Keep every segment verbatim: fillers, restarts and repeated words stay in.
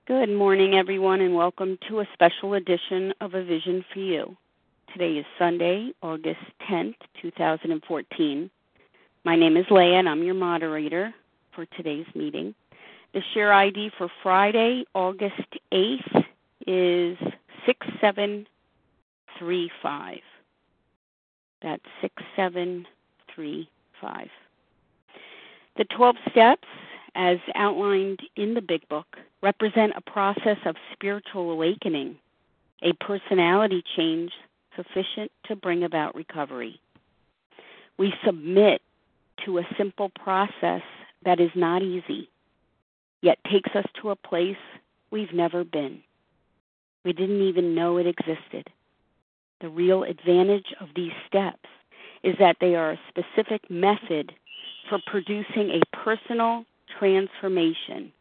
Good morning, everyone, and welcome to a special edition of A Vision for You. Today is Sunday, August tenth, two thousand fourteen. My name is Leah, and I'm your moderator for today's meeting. The share I D for Friday, August eighth, is six seven three five. That's six seven three five. The twelve steps, as outlined in the Big Book, represent a process of spiritual awakening, a personality change sufficient to bring about recovery. We submit to a simple process that is not easy, yet takes us to a place we've never been. We didn't even know it existed. The real advantage of these steps is that they are a specific method for producing a personal transformation,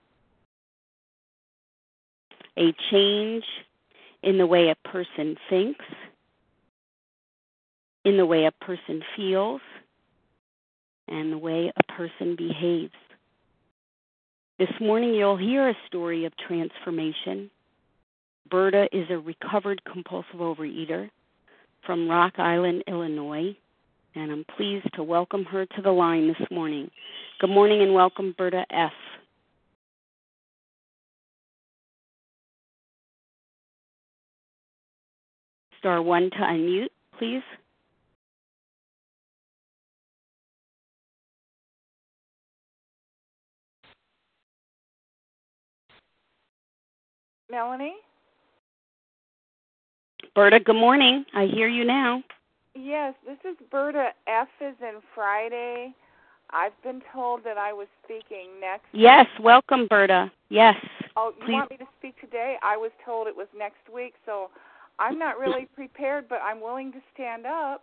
a change in the way a person thinks, in the way a person feels, and the way a person behaves. This morning you'll hear a story of transformation. Berta is a recovered compulsive overeater from Rock Island, Illinois, and I'm pleased to welcome her to the line this morning. Good morning and welcome, Berta F. Star one to unmute, please. Melanie? Berta, good morning. I hear you now. Yes, this is Berta F as in Friday. I've been told that I was speaking next. Yes, welcome, Berta. Yes. Oh, you please. Want me to speak today? I was told it was next week, so I'm not really prepared, but I'm willing to stand up.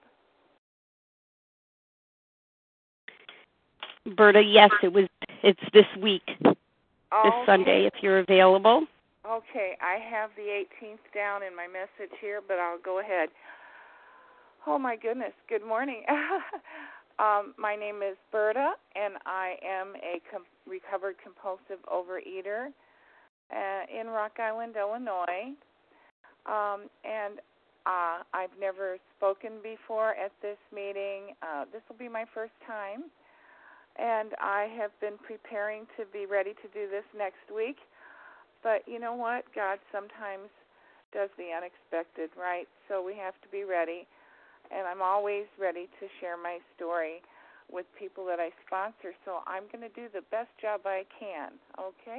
Berta, yes, it was. It's this week, Oh, this Sunday, if you're available. Okay, I have the eighteenth down in my message here, but I'll go ahead. Oh, my goodness. Good morning. um, my name is Berta, and I am a com- recovered compulsive overeater uh, in Rock Island, Illinois. Um, and uh, I've never spoken before at this meeting. Uh, this will be my first time. And I have been preparing to be ready to do this next week. But you know what? God sometimes does the unexpected, right? So we have to be ready. And I'm always ready to share my story with people that I sponsor. So I'm going to do the best job I can, okay?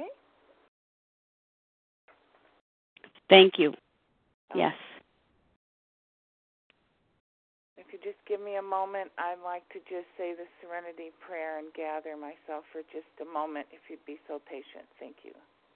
Thank you. Yes. If you just give me a moment, I'd like to just say the Serenity Prayer and gather myself for just a moment, if you'd be so patient. Thank you.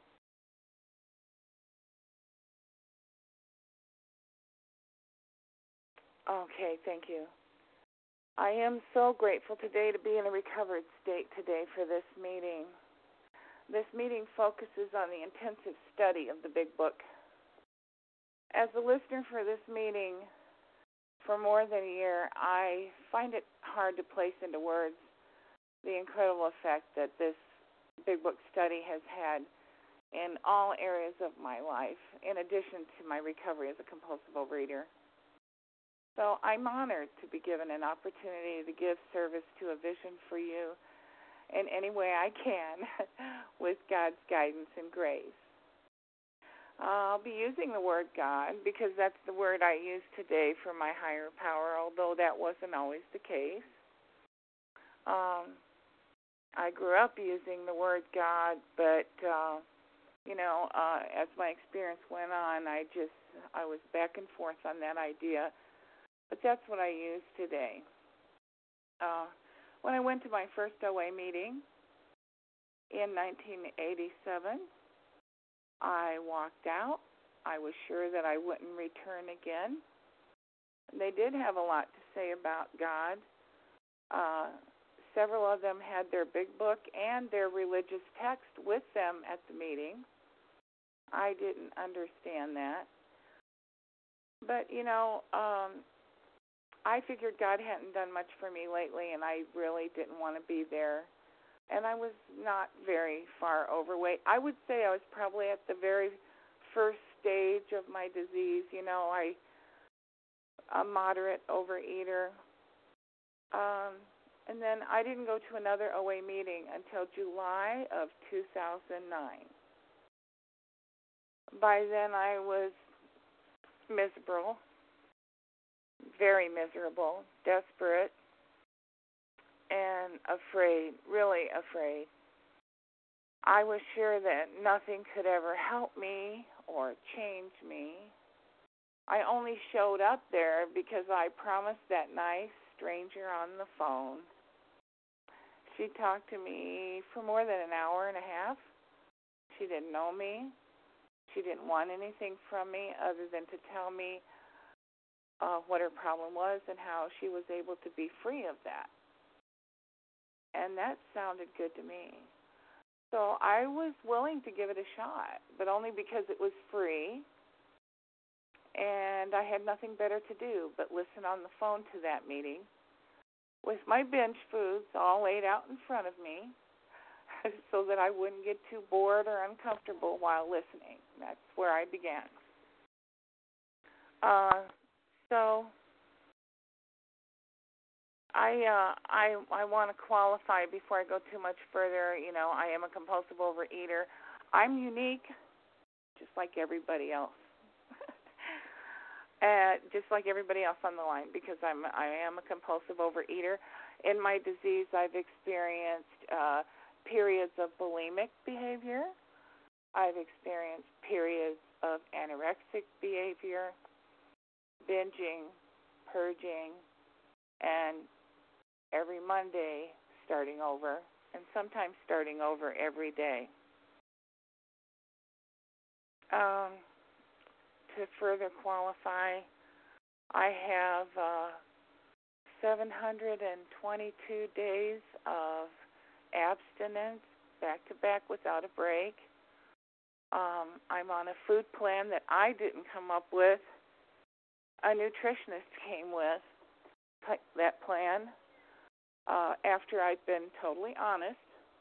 Okay, thank you. I am so grateful today to be in a recovered state today for this meeting. This meeting focuses on the intensive study of the Big Book. As a listener for this meeting for more than a year, I find it hard to place into words the incredible effect that this Big Book study has had in all areas of my life, in addition to my recovery as a compulsive overeater. So I'm honored to be given an opportunity to give service to A Vision for You in any way I can with God's guidance and grace. Uh, I'll be using the word God because that's the word I use today for my higher power, although that wasn't always the case. Um, I grew up using the word God, but, uh, you know, uh, as my experience went on, I just, I was back and forth on that idea. But that's what I use today. Uh, when I went to my first O A meeting in nineteen eighty-seven, I walked out. I was sure that I wouldn't return again. They did have a lot to say about God. Uh, several of them had their Big Book and their religious text with them at the meeting. I didn't understand that. But, you know, um, I figured God hadn't done much for me lately, and I really didn't want to be there and I was not very far overweight. I would say I was probably at the very first stage of my disease. You know, I a moderate overeater. Um, and then I didn't go to another O A meeting until July of two thousand nine. By then I was miserable, very miserable, desperate, and afraid, really afraid. I was sure that nothing could ever help me or change me. I only showed up there because I promised that nice stranger on the phone. She talked to me for more than an hour and a half. She didn't know me. She didn't want anything from me other than to tell me uh, what her problem was and how she was able to be free of that. And that sounded good to me. So I was willing to give it a shot, but only because it was free and I had nothing better to do but listen on the phone to that meeting with my binge foods all laid out in front of me so that I wouldn't get too bored or uncomfortable while listening. That's where I began. Uh, so I uh, I I want to qualify before I go too much further. You know, I am a compulsive overeater. I'm unique, just like everybody else. Uh, just like everybody else on the line, because I'm I am a compulsive overeater. In my disease, I've experienced uh, periods of bulimic behavior. I've experienced periods of anorexic behavior, binging, purging, and every Monday starting over, and sometimes starting over every day. Um. To further qualify, I have uh, seven hundred twenty-two days of abstinence, back-to-back without a break. Um, I'm on a food plan that I didn't come up with. A nutritionist came with that plan uh, after I'd been totally honest.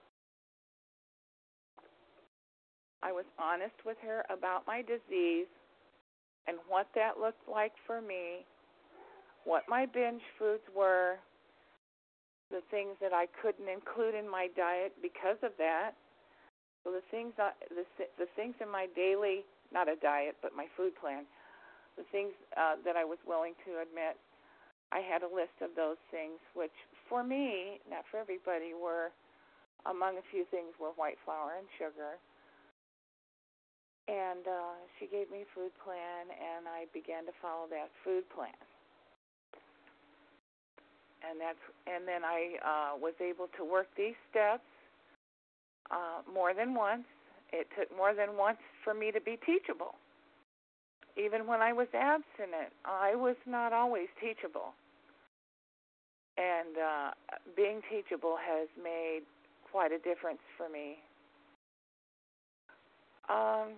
I was honest with her about my disease and what that looked like for me, what my binge foods were, the things that I couldn't include in my diet because of that. So the things, uh, the, the things in my daily, not a diet, but my food plan, the things uh, that I was willing to admit, I had a list of those things, which for me, not for everybody, were, among a few things, were white flour and sugar. And uh, she gave me a food plan, and I began to follow that food plan. And that's, and then I uh, was able to work these steps uh, more than once. It took more than once for me to be teachable. Even when I was abstinent, I was not always teachable. And uh, being teachable has made quite a difference for me. Um.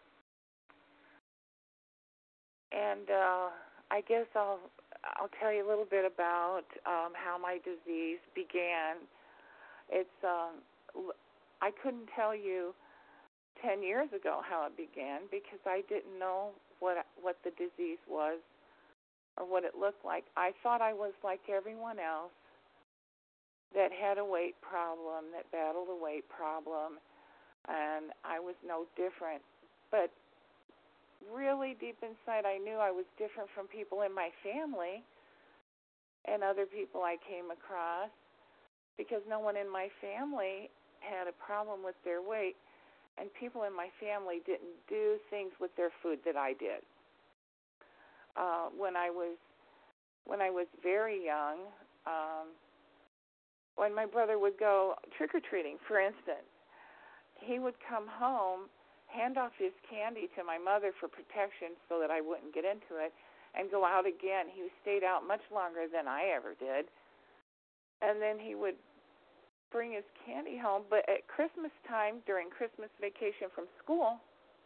And uh, I guess I'll I'll tell you a little bit about um, how my disease began. It's um, I couldn't tell you ten years ago how it began because I didn't know what what the disease was or what it looked like. I thought I was like everyone else that had a weight problem, that battled a weight problem, and I was no different. But really deep inside, I knew I was different from people in my family and other people I came across because no one in my family had a problem with their weight, and people in my family didn't do things with their food that I did. Uh, when I was when I was very young, um, when my brother would go trick-or-treating, for instance, he would come home, hand off his candy to my mother for protection so that I wouldn't get into it, and go out again. He stayed out much longer than I ever did. And then he would bring his candy home. But at Christmas time, during Christmas vacation from school,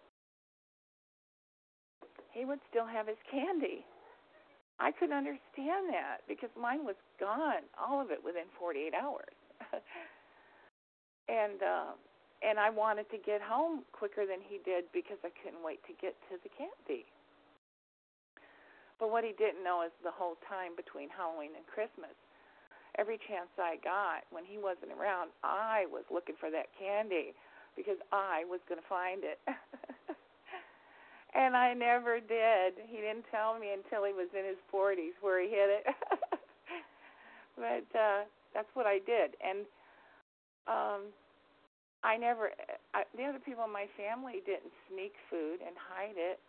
he would still have his candy. I couldn't understand that because mine was gone, all of it within forty-eight hours. and uh, and I wanted to get home quicker than he did because I couldn't wait to get to the candy. But what he didn't know is the whole time between Halloween and Christmas, every chance I got when he wasn't around, I was looking for that candy because I was going to find it. And I never did. He didn't tell me until he was in his forties where he hid it. But uh, that's what I did. And um, I never, I, the other people in my family didn't sneak food and hide it.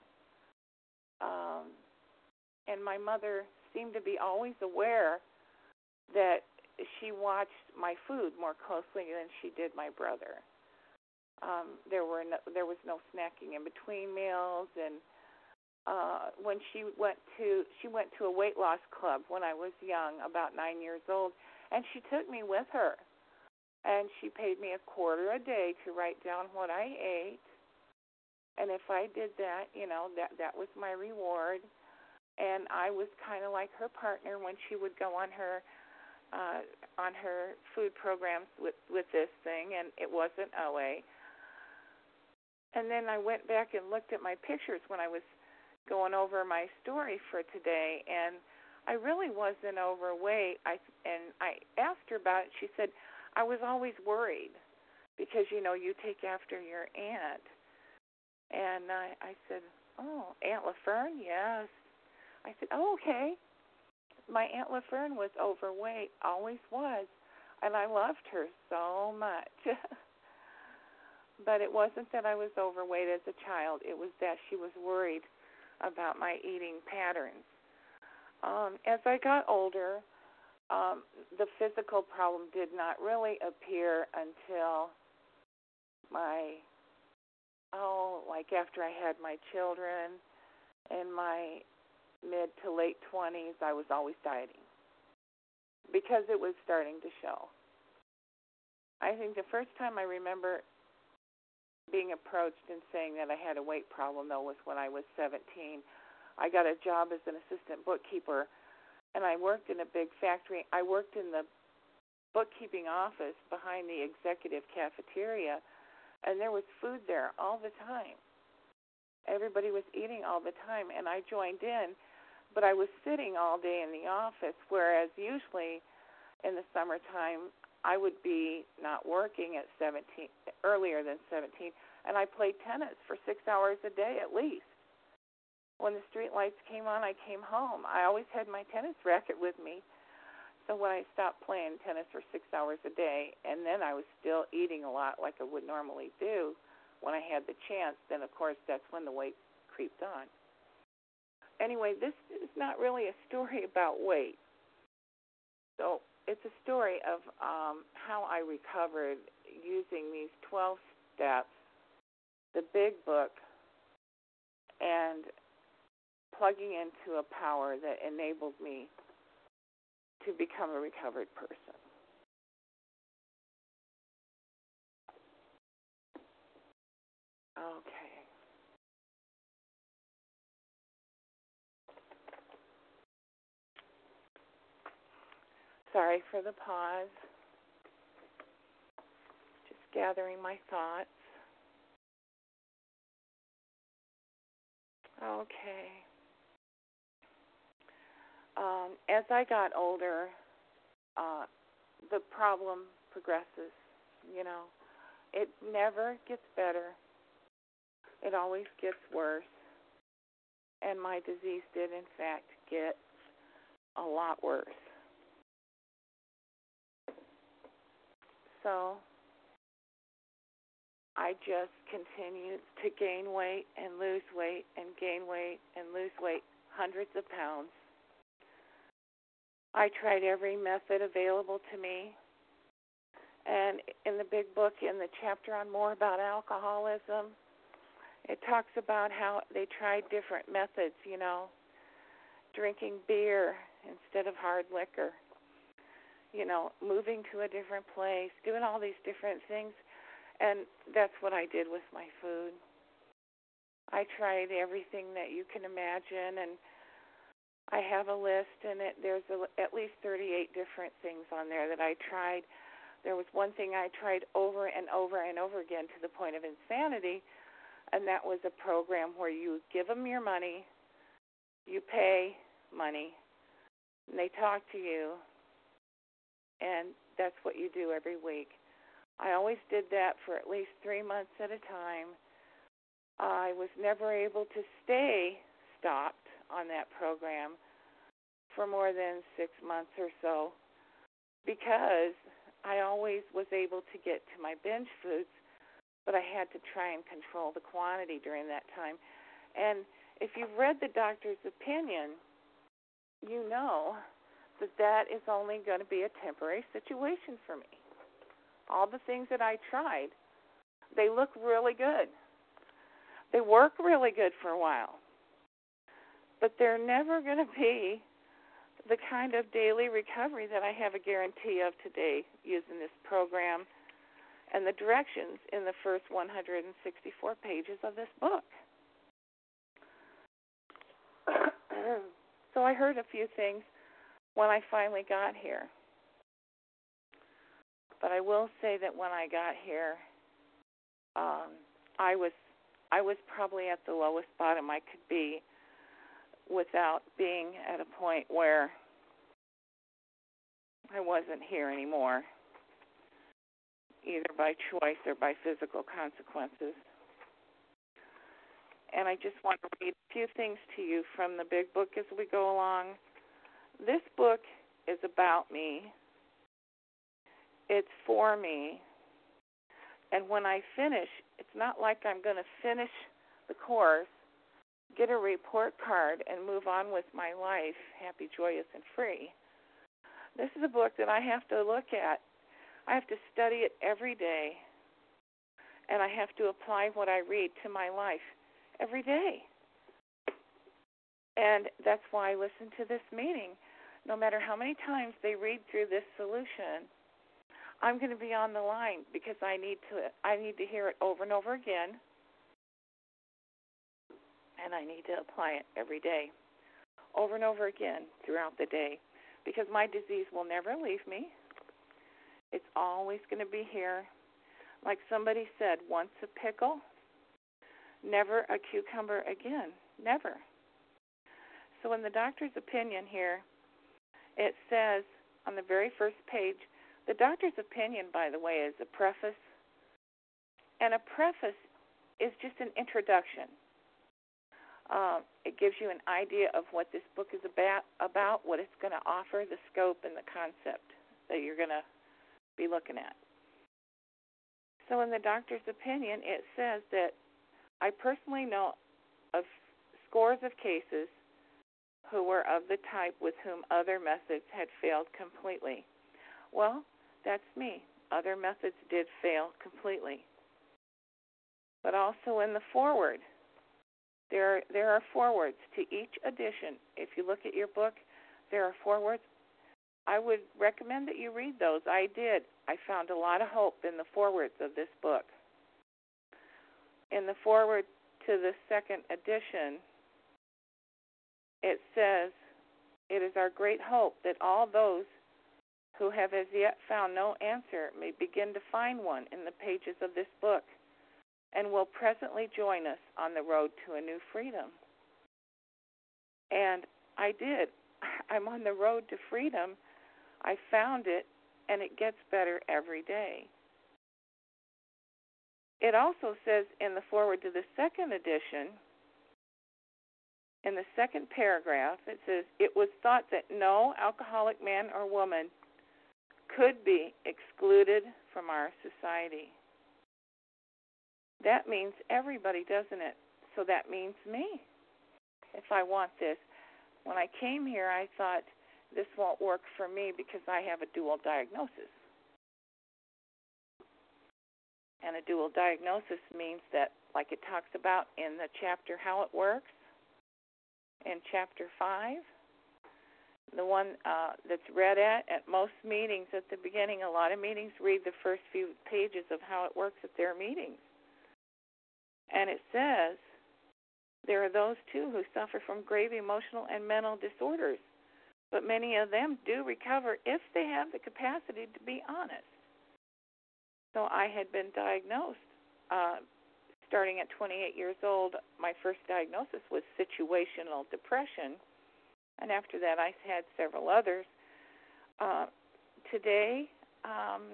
Um, and my mother seemed to be always aware that she watched my food more closely than she did my brother. Um, there were no, there was no snacking in between meals, and uh, when she went to she went to a weight loss club when I was young, about nine years old, and she took me with her, and she paid me a quarter a day to write down what I ate, and if I did that, you know, that that was my reward. And I was kind of like her partner when she would go on her uh, on her food programs with, with this thing, and it wasn't O A. And then I went back and looked at my pictures when I was going over my story for today, and I really wasn't overweight. I and I asked her about it. She said, I was always worried because, you know, you take after your aunt. And I, I said, oh, Aunt LaFern? Yes. I said, oh, okay. My Aunt LaFern was overweight, always was, and I loved her so much. But it wasn't that I was overweight as a child. It was that she was worried about my eating patterns. Um, as I got older, um, the physical problem did not really appear until my, oh, like after I had my children and my mid to late twenties, I was always dieting because it was starting to show. I think the first time I remember being approached and saying that I had a weight problem, though, was when I was seventeen. I got a job as an assistant bookkeeper, and I worked in a big factory. I worked in the bookkeeping office behind the executive cafeteria, and there was food there all the time. Everybody was eating all the time, and I joined in. But I was sitting all day in the office, whereas usually in the summertime I would be not working at seventeen, earlier than seventeen, and I played tennis for six hours a day at least. When the street lights came on, I came home. I always had my tennis racket with me. So when I stopped playing tennis for six hours a day, and then I was still eating a lot like I would normally do when I had the chance, then of course that's when the weight creeped on. Anyway, this is not really a story about weight. So it's a story of um, how I recovered using these twelve steps, the big book, and plugging into a power that enabled me to become a recovered person. Okay. Sorry for the pause. Just gathering my thoughts. Okay. Um, as I got older, uh, the problem progresses, you know. It never gets better. It always gets worse. And my disease did, in fact, get a lot worse. So I just continued to gain weight and lose weight and gain weight and lose weight, hundreds of pounds. I tried every method available to me. And in the big book, in the chapter on more about alcoholism, it talks about how they tried different methods, you know, drinking beer instead of hard liquor, you know, moving to a different place, doing all these different things. And that's what I did with my food. I tried everything that you can imagine, and I have a list, and it, there's a, at least thirty-eight different things on there that I tried. there was one thing I tried over and over and over again to the point of insanity, and that was a program where you give them your money, you pay money, and they talk to you, and that's what you do every week. I always did that for at least three months at a time. I was never able to stay stopped on that program for more than six months or so because I always was able to get to my binge foods, but I had to try and control the quantity during that time. And if you've read the doctor's opinion, you know that that is only going to be a temporary situation for me. All the things that I tried, they look really good. They work really good for a while. But they're never going to be the kind of daily recovery that I have a guarantee of today using this program and the directions in the first one hundred sixty-four pages of this book. So I heard a few things when I finally got here. But I will say that when I got here, um, I was I was probably at the lowest bottom I could be without being at a point where I wasn't here anymore, either by choice or by physical consequences. And I just want to read a few things to you from the big book as we go along. This book is about me. It's for me. And when I finish, it's not like I'm going to finish the course, get a report card, and move on with my life, happy, joyous, and free. This is a book that I have to look at. I have to study it every day, and I have to apply what I read to my life every day. And that's why I listen to this meeting. No matter how many times they read through this solution, I'm going to be on the line because I need to I need to hear it over and over again, and I need to apply it every day, over and over again throughout the day, because my disease will never leave me. It's always going to be here. Like somebody said, once a pickle, never a cucumber again. Never. So in the doctor's opinion here, it says on the very first page, the doctor's opinion, by the way, is a preface. And a preface is just an introduction. Um, it gives you an idea of what this book is about, about what it's going to offer, the scope, and the concept that you're going to be looking at. So in the doctor's opinion, it says that I personally know of scores of cases who were of the type with whom other methods had failed completely. Well, that's me. Other methods did fail completely. But also in the foreword, there, there are forewords to each edition. If you look at your book, there are forewords. I would recommend that you read those. I did. I found a lot of hope in the forewords of this book. In the foreword to the second edition, it says, "It is our great hope that all those who have as yet found no answer may begin to find one in the pages of this book and will presently join us on the road to a new freedom." And I did. I'm on the road to freedom. I found it, and it gets better every day. It also says in the foreword to the second edition, in the second paragraph, it says, "It was thought that no alcoholic man or woman could be excluded from our society." That means everybody, doesn't it? So that means me, if I want this. When I came here, I thought, this won't work for me because I have a dual diagnosis. And a dual diagnosis means that, like it talks about in the chapter How It Works, in chapter five, the one uh, that's read at at most meetings at the beginning, a lot of meetings read the first few pages of How It Works at their meetings. And it says, there are those, too, who suffer from grave emotional and mental disorders, but many of them do recover if they have the capacity to be honest. So I had been diagnosed uh, starting at twenty-eight years old. My first diagnosis was situational depression, and after that I had several others. Uh, today, um,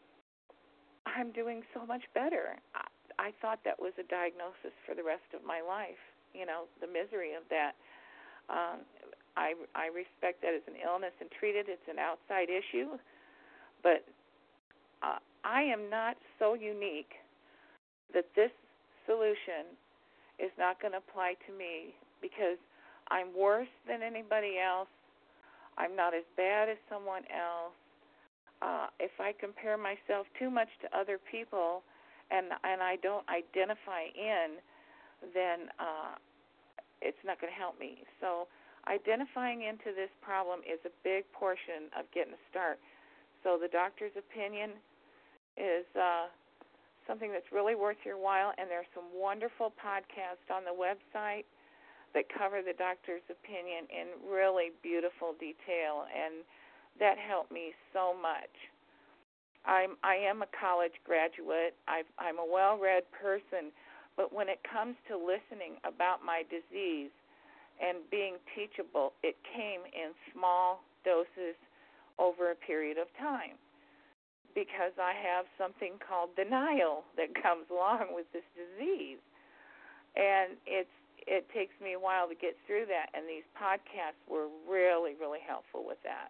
I'm doing so much better. I, I thought that was a diagnosis for the rest of my life, you know, the misery of that. Um, I, I respect that as an illness and treat it. It's an outside issue, but uh, I am not so unique that this solution is not going to apply to me, because I'm worse than anybody else. I'm not as bad as someone else. Uh, if I compare myself too much to other people and and I don't identify in, then uh, it's not going to help me. So identifying into this problem is a big portion of getting a start. So the doctor's opinion is uh, something that's really worth your while, and there's some wonderful podcasts on the website that cover the doctor's opinion in really beautiful detail, and that helped me so much. I'm I am a college graduate. I've, I'm a well-read person, but when it comes to listening about my disease and being teachable, it came in small doses over a period of time, because I have something called denial that comes along with this disease, and it's it takes me a while to get through that, and these podcasts were really, really helpful with that.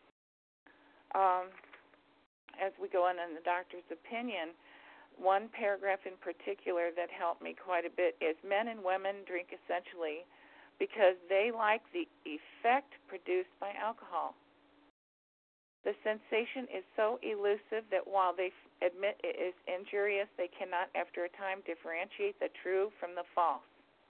Um, as we go on in the doctor's opinion, one paragraph in particular that helped me quite a bit is men and women drink essentially because they like the effect produced by alcohol. The sensation is so elusive that while they admit it is injurious, they cannot, after a time, differentiate the true from the false.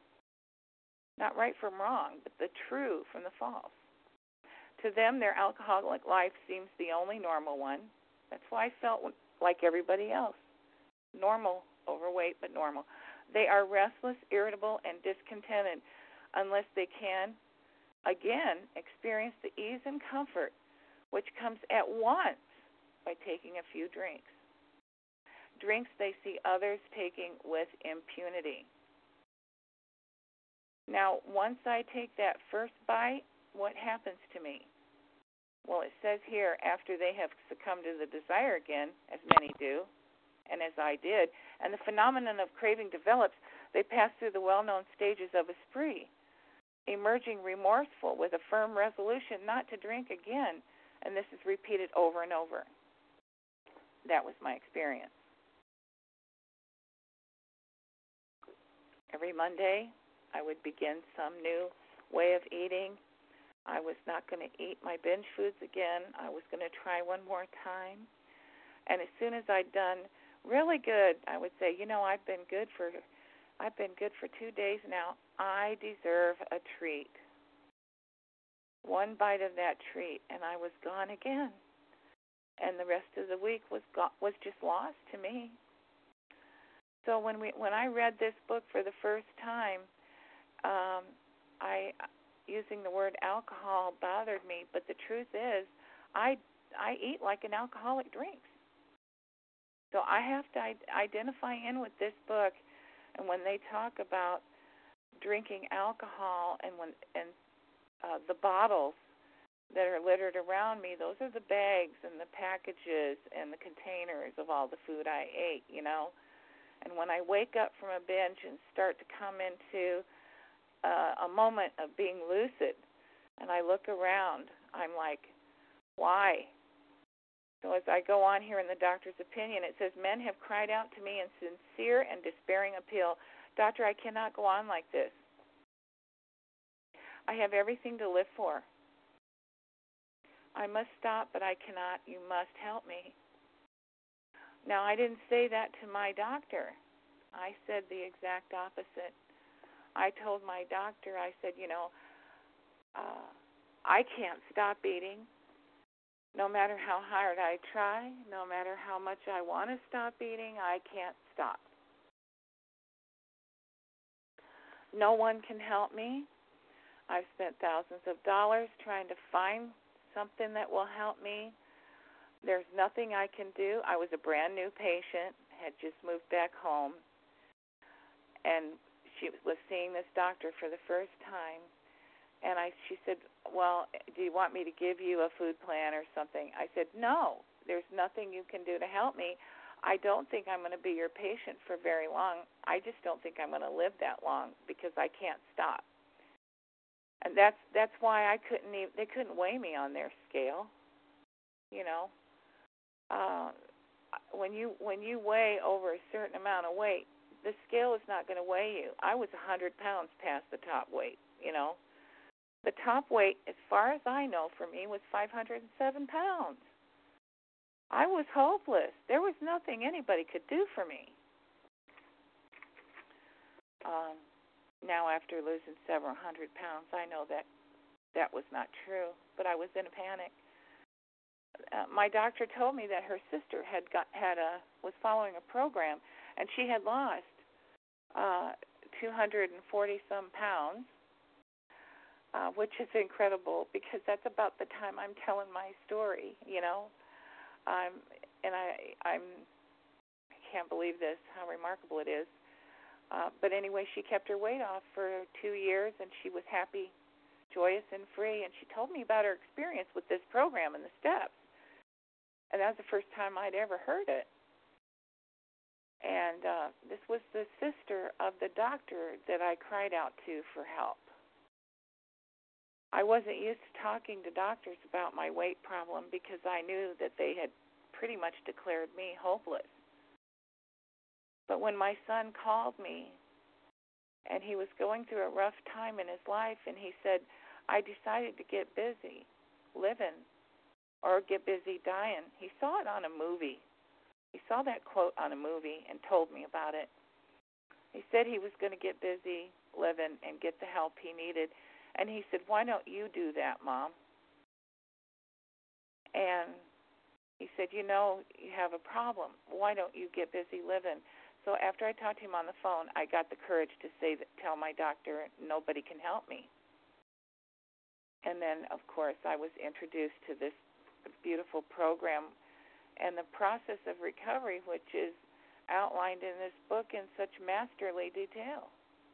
Not right from wrong, but the true from the false. To them, their alcoholic life seems the only normal one. That's why I felt like everybody else. Normal, overweight, but normal. They are restless, irritable, and discontented unless they can, again, experience the ease and comfort which comes at once by taking a few drinks. Drinks they see others taking with impunity. Now, once I take that first bite, what happens to me? Well, it says here, after they have succumbed to the desire again, as many do, and as I did, and the phenomenon of craving develops, they pass through the well-known stages of a spree, emerging remorseful with a firm resolution not to drink again, and this is repeated over and over. That was my experience. Every Monday, I would begin some new way of eating. I was not going to eat my binge foods again. I was going to try one more time. And as soon as I'd done really good, I would say, you know, I've been good for I've been good for two days now. I deserve a treat. One bite of that treat, and I was gone again. And the rest of the week was go- was just lost to me. So when we when I read this book for the first time, um, I using the word alcohol bothered me, but the truth is, I I eat like an alcoholic drinks. So I have to identify in with this book, and when they talk about drinking alcohol and when and uh, the bottles that are littered around me, those are the bags and the packages and the containers of all the food I ate, you know. And when I wake up from a binge and start to come into uh, a moment of being lucid, and I look around, I'm like, why? So as I go on here in the doctor's opinion, it says, men have cried out to me in sincere and despairing appeal, Doctor, I cannot go on like this. I have everything to live for. I must stop, but I cannot. You must help me. Now, I didn't say that to my doctor. I said the exact opposite. I told my doctor, I said, you know, uh, I can't stop eating. No matter how hard I try, no matter how much I want to stop eating, I can't stop. No one can help me. I've spent thousands of dollars trying to find something that will help me. There's nothing I can do. I was a brand new patient, had just moved back home, and she was seeing this doctor for the first time. And I, she said, well, do you want me to give you a food plan or something? I said, no, there's nothing you can do to help me. I don't think I'm going to be your patient for very long. I just don't think I'm going to live that long because I can't stop. And that's that's why I couldn't even, they couldn't weigh me on their scale. You know, uh, when you when you weigh over a certain amount of weight, the scale is not going to weigh you. I was one hundred pounds past the top weight, you know. The top weight, as far as I know, for me was five hundred seven pounds. I was hopeless. There was nothing anybody could do for me. Um, now, after losing several hundred pounds, I know that that was not true, but I was in a panic. Uh, my doctor told me that her sister had got had a was following a program, and she had lost uh, two hundred forty some pounds, uh, which is incredible because that's about the time I'm telling my story. You know, um, and I I'm I can't believe this, how remarkable it is. Uh, but anyway, she kept her weight off for two years, and she was happy, joyous, and free. And she told me about her experience with this program and the steps. And that was the first time I'd ever heard it. And uh, this was the sister of the doctor that I cried out to for help. I wasn't used to talking to doctors about my weight problem because I knew that they had pretty much declared me hopeless. But when my son called me, and he was going through a rough time in his life, and he said, I decided to get busy living or get busy dying. He saw it on a movie. He saw that quote on a movie and told me about it. He said he was going to get busy living and get the help he needed. And he said, why don't you do that, Mom? And he said, you know, you have a problem. Why don't you get busy living? So after I talked to him on the phone, I got the courage to say that, tell my doctor nobody can help me. And then, of course, I was introduced to this beautiful program and the process of recovery, which is outlined in this book in such masterly detail.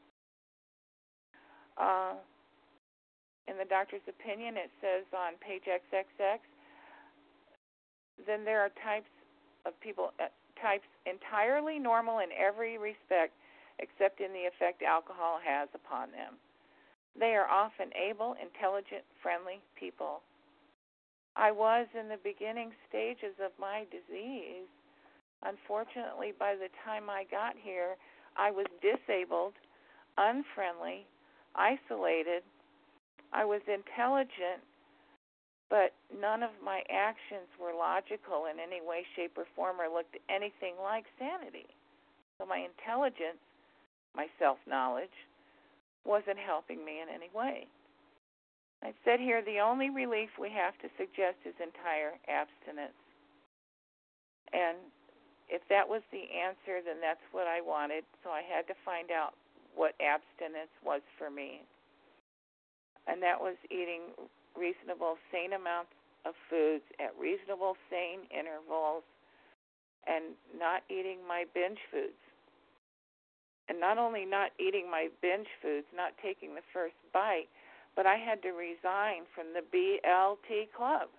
Uh, in the doctor's opinion, it says on page triple X, then there are types of people, uh, types entirely normal in every respect except in the effect alcohol has upon them. They are often able, intelligent, friendly people. I was in the beginning stages of my disease. Unfortunately, by the time I got here, I was disabled, unfriendly, isolated. I was intelligent, but none of my actions were logical in any way, shape, or form or looked anything like sanity. So my intelligence, my self-knowledge, wasn't helping me in any way. I said here, the only relief we have to suggest is entire abstinence. And if that was the answer, then that's what I wanted. So I had to find out what abstinence was for me. And that was eating reasonable, sane amounts of foods at reasonable, sane intervals, and not eating my binge foods. And not only not eating my binge foods, not taking the first bite, but I had to resign from the B L T club.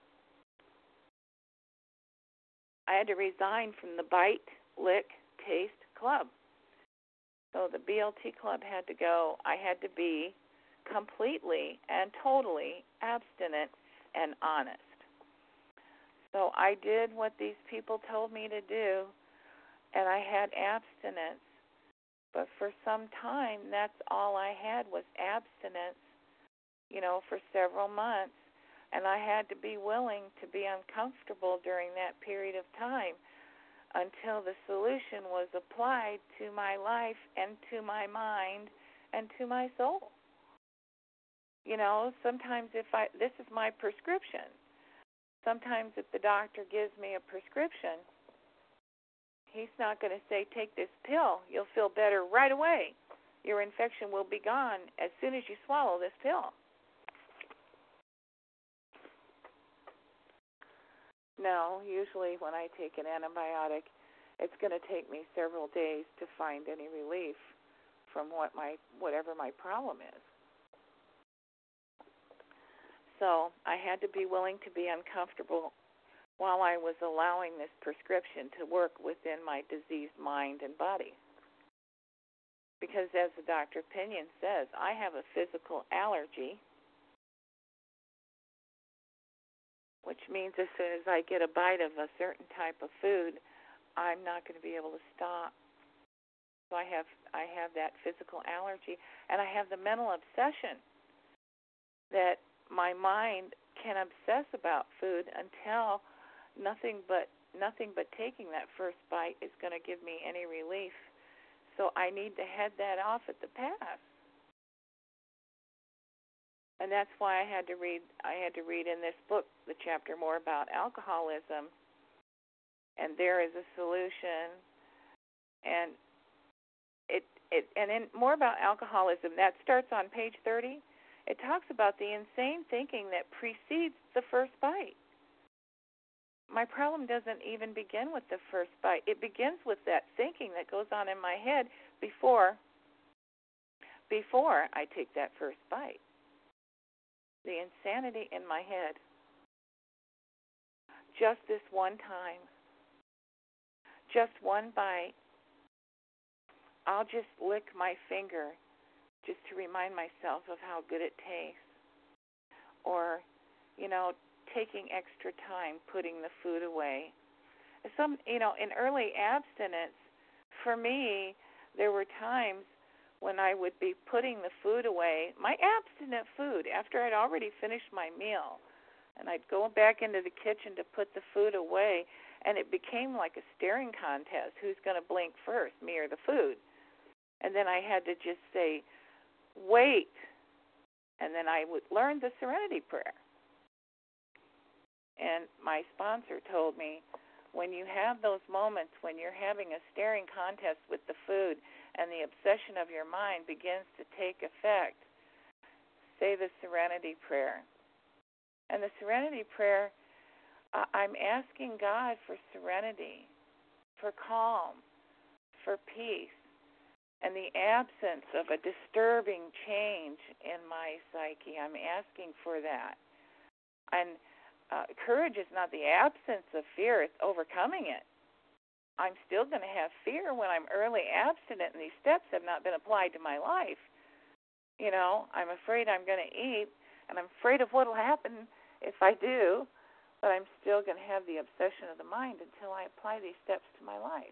I had to resign from the Bite, Lick, Taste club. So the B L T club had to go. I had to be completely and totally abstinent and honest. So I did what these people told me to do, and I had abstinence. But for some time, that's all I had was abstinence, you know, for several months. And I had to be willing to be uncomfortable during that period of time until the solution was applied to my life and to my mind and to my soul. You know, sometimes if I, this is my prescription. Sometimes if the doctor gives me a prescription, he's not going to say, take this pill, you'll feel better right away. Your infection will be gone as soon as you swallow this pill. No, usually when I take an antibiotic, it's going to take me several days to find any relief from what my whatever my problem is. So I had to be willing to be uncomfortable while I was allowing this prescription to work within my diseased mind and body. Because as the Doctor Pinion says, I have a physical allergy, which means as soon as I get a bite of a certain type of food, I'm not going to be able to stop. So I have I have that physical allergy, and I have the mental obsession that my mind can obsess about food until nothing but nothing but taking that first bite is going to give me any relief. So I need to head that off at the pass. And that's why I had to read I had to read in this book the chapter more about alcoholism. And there is a solution. And it it and in more about alcoholism, that starts on page thirty. It talks about the insane thinking that precedes the first bite. My problem doesn't even begin with the first bite. It begins with that thinking that goes on in my head before before I take that first bite. The insanity in my head. Just this one time. Just one bite. I'll just lick my finger just to remind myself of how good it tastes. Or, you know, taking extra time putting the food away. Some, you know, in early abstinence, for me, there were times when I would be putting the food away, my abstinent food, after I'd already finished my meal, and I'd go back into the kitchen to put the food away, and it became like a staring contest. Who's going to blink first, me or the food? And then I had to just say, wait, and then I would learn the Serenity Prayer. And my sponsor told me, when you have those moments when you're having a staring contest with the food and the obsession of your mind begins to take effect, say the Serenity Prayer. And the Serenity Prayer, I'm asking God for serenity, for calm, for peace, and the absence of a disturbing change in my psyche. I'm asking for that. And uh, courage is not the absence of fear, it's overcoming it. I'm still going to have fear when I'm early abstinent and these steps have not been applied to my life. You know, I'm afraid I'm going to eat, and I'm afraid of what will happen if I do, but I'm still going to have the obsession of the mind until I apply these steps to my life.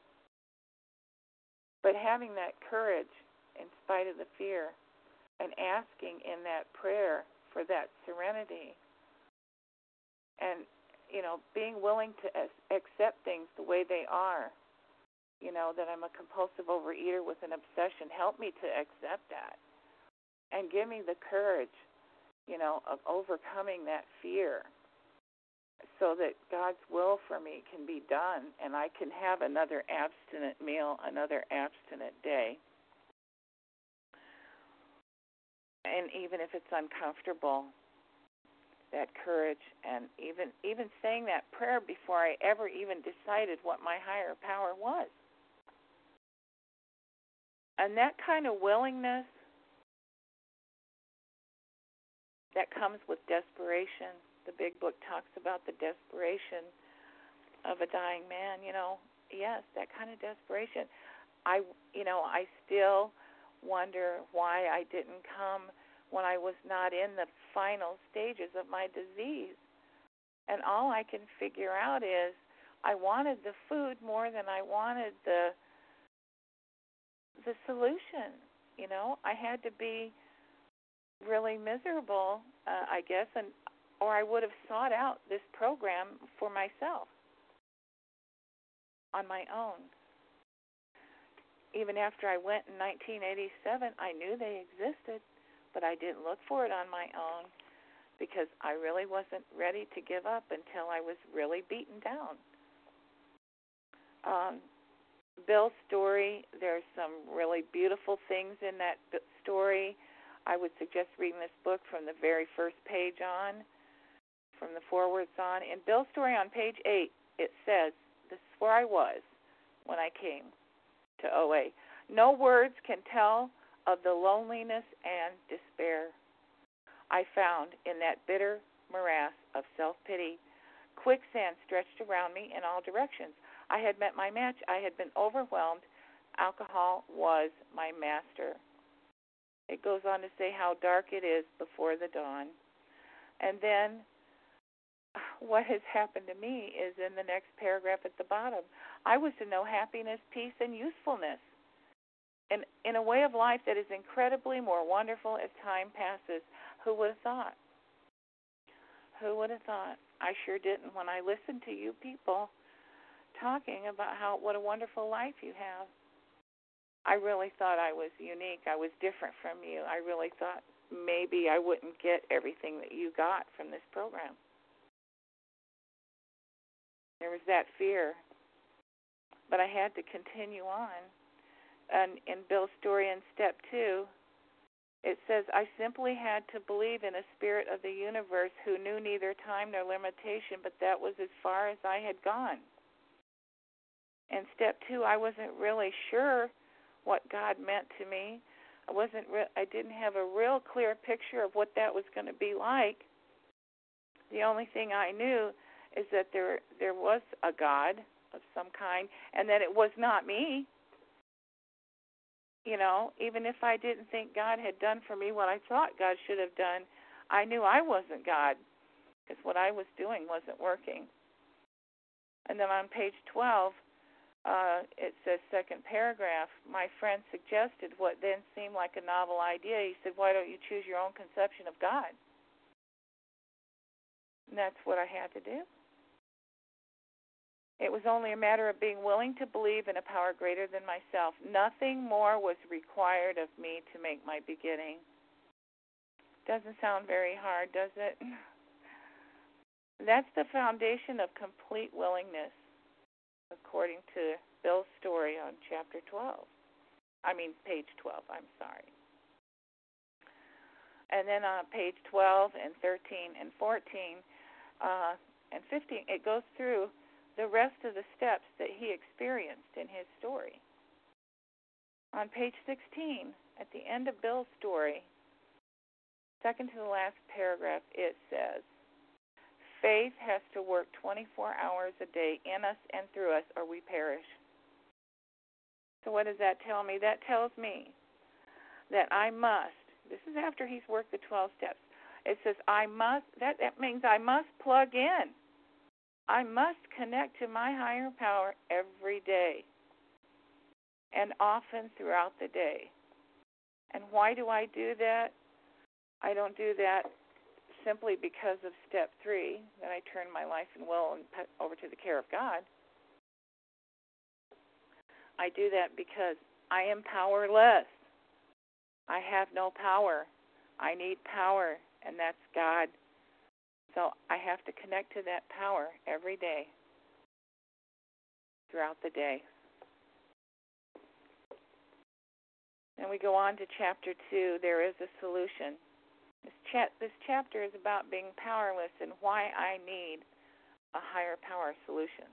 But having that courage in spite of the fear and asking in that prayer for that serenity and, you know, being willing to accept things the way they are, you know, that I'm a compulsive overeater with an obsession, help me to accept that and give me the courage, you know, of overcoming that fear so that God's will for me can be done and I can have another abstinent meal, another abstinent day. And even if it's uncomfortable, that courage and even even saying that prayer before I ever even decided what my higher power was. And that kind of willingness that comes with desperation. The big book talks about the desperation of a dying man, you know. Yes, that kind of desperation. I, you know, I still wonder why I didn't come when I was not in the final stages of my disease. And all I can figure out is I wanted the food more than I wanted the the solution. You know, I had to be really miserable, uh, I guess, and or I would have sought out this program for myself on my own. Even after I went in nineteen eighty-seven, I knew they existed, but I didn't look for it on my own because I really wasn't ready to give up until I was really beaten down. Um, Bill's story, there's some really beautiful things in that story. I would suggest reading this book from the very first page on. from the forwards on. In Bill's story on page eight, it says, this is where I was when I came to O A. No words can tell of the loneliness and despair I found in that bitter morass of self-pity. Quicksand stretched around me in all directions. I had met my match. I had been overwhelmed. Alcohol was my master. It goes on to say how dark it is before the dawn. And then what has happened to me is in the next paragraph at the bottom. I was to know happiness, peace, and usefulness in, in a way of life that is incredibly more wonderful as time passes. Who would have thought? Who would have thought? I sure didn't when I listened to you people talking about how what a wonderful life you have. I really thought I was unique. I was different from you. I really thought maybe I wouldn't get everything that you got from this program. There was that fear. But I had to continue on. And in Bill's story in step two, it says, I simply had to believe in a spirit of the universe who knew neither time nor limitation, but that was as far as I had gone. In step two, I wasn't really sure what God meant to me. I wasn't. Re- I didn't have a real clear picture of what that was going to be like. The only thing I knew is that there there was a God of some kind, and that it was not me. You know, even if I didn't think God had done for me what I thought God should have done, I knew I wasn't God because what I was doing wasn't working. And then on page twelve, uh, it says, second paragraph, my friend suggested what then seemed like a novel idea. He said, why don't you choose your own conception of God? And that's what I had to do. It was only a matter of being willing to believe in a power greater than myself. Nothing more was required of me to make my beginning. Doesn't sound very hard, does it? That's the foundation of complete willingness, according to Bill's story on chapter twelve. I mean, page twelve, I'm sorry. And then on page twelve and thirteen and fourteen uh, and fifteen, it goes through the rest of the steps that he experienced in his story. On page sixteen, at the end of Bill's story, second to the last paragraph, it says, faith has to work twenty-four hours a day in us and through us, or we perish. So what does that tell me? That tells me that I must, this is after he's worked the twelve steps, it says I must, that, that means I must plug in. I must connect to my higher power every day and often throughout the day. And why do I do that? I don't do that simply because of step three, that I turn my life and will and put over to the care of God. I do that because I am powerless. I have no power. I need power, and that's God. So I have to connect to that power every day, throughout the day. And we go on to chapter two, there is a solution. This, cha- this chapter is about being powerless and why I need a higher power solution.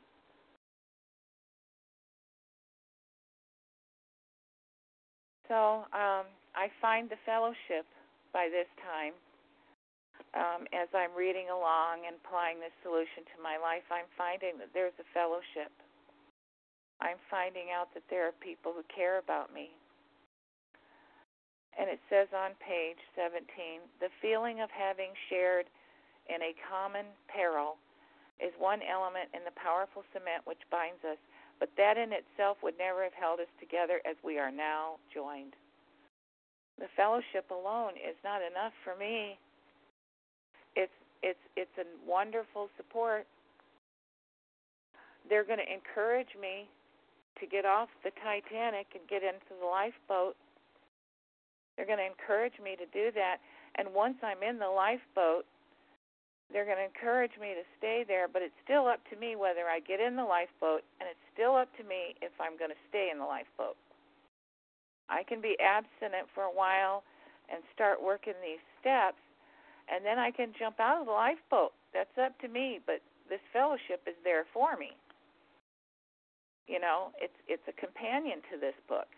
So um, I find the fellowship by this time. Um, as I'm reading along and applying this solution to my life, I'm finding that there's a fellowship. I'm finding out that there are people who care about me. And it says on page seventeen, the feeling of having shared in a common peril is one element in the powerful cement which binds us, but that in itself would never have held us together as we are now joined. The fellowship alone is not enough for me. It's it's it's a wonderful support. They're going to encourage me to get off the Titanic and get into the lifeboat. They're going to encourage me to do that. And once I'm in the lifeboat, they're going to encourage me to stay there. But it's still up to me whether I get in the lifeboat, and it's still up to me if I'm going to stay in the lifeboat. I can be abstinent for a while and start working these steps, and then I can jump out of the lifeboat That's up to me, but this fellowship is there for me. You know, it's it's a companion to this book.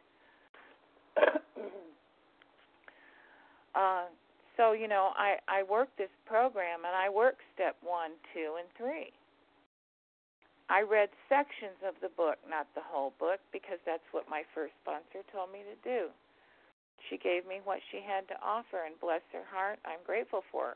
uh, so, you know, I, I work this program, and I work step one, two, and three. I read sections of the book, not the whole book, because that's what my first sponsor told me to do. She gave me what she had to offer, and bless her heart, I'm grateful for her.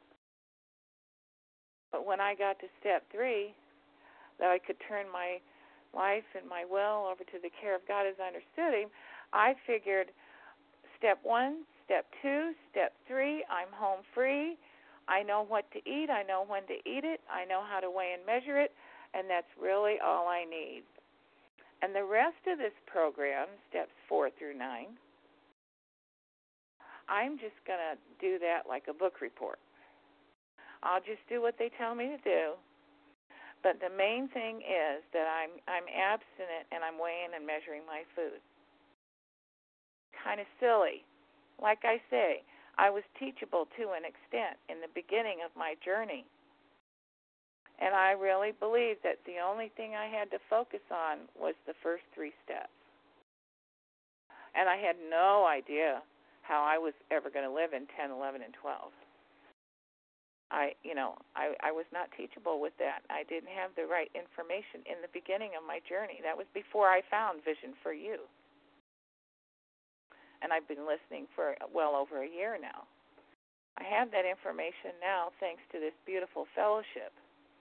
But when I got to step three, that I could turn my life and my will over to the care of God as I understood Him, I figured step one, step two, step three, I'm home free. I know what to eat. I know when to eat it. I know how to weigh and measure it, and that's really all I need. And the rest of this program, steps four through nine, I'm just going to do that like a book report. I'll just do what they tell me to do. But the main thing is that I'm I'm abstinent and I'm weighing and measuring my food. Kind of silly. Like I say, I was teachable to an extent in the beginning of my journey. And I really believed that the only thing I had to focus on was the first three steps. And I had no idea how I was ever going to live in ten, eleven, and twelve. I, you know, I, I was not teachable with that. I didn't have the right information in the beginning of my journey. That was before I found Vision for You. And I've been listening for well over a year now. I have that information now thanks to this beautiful fellowship.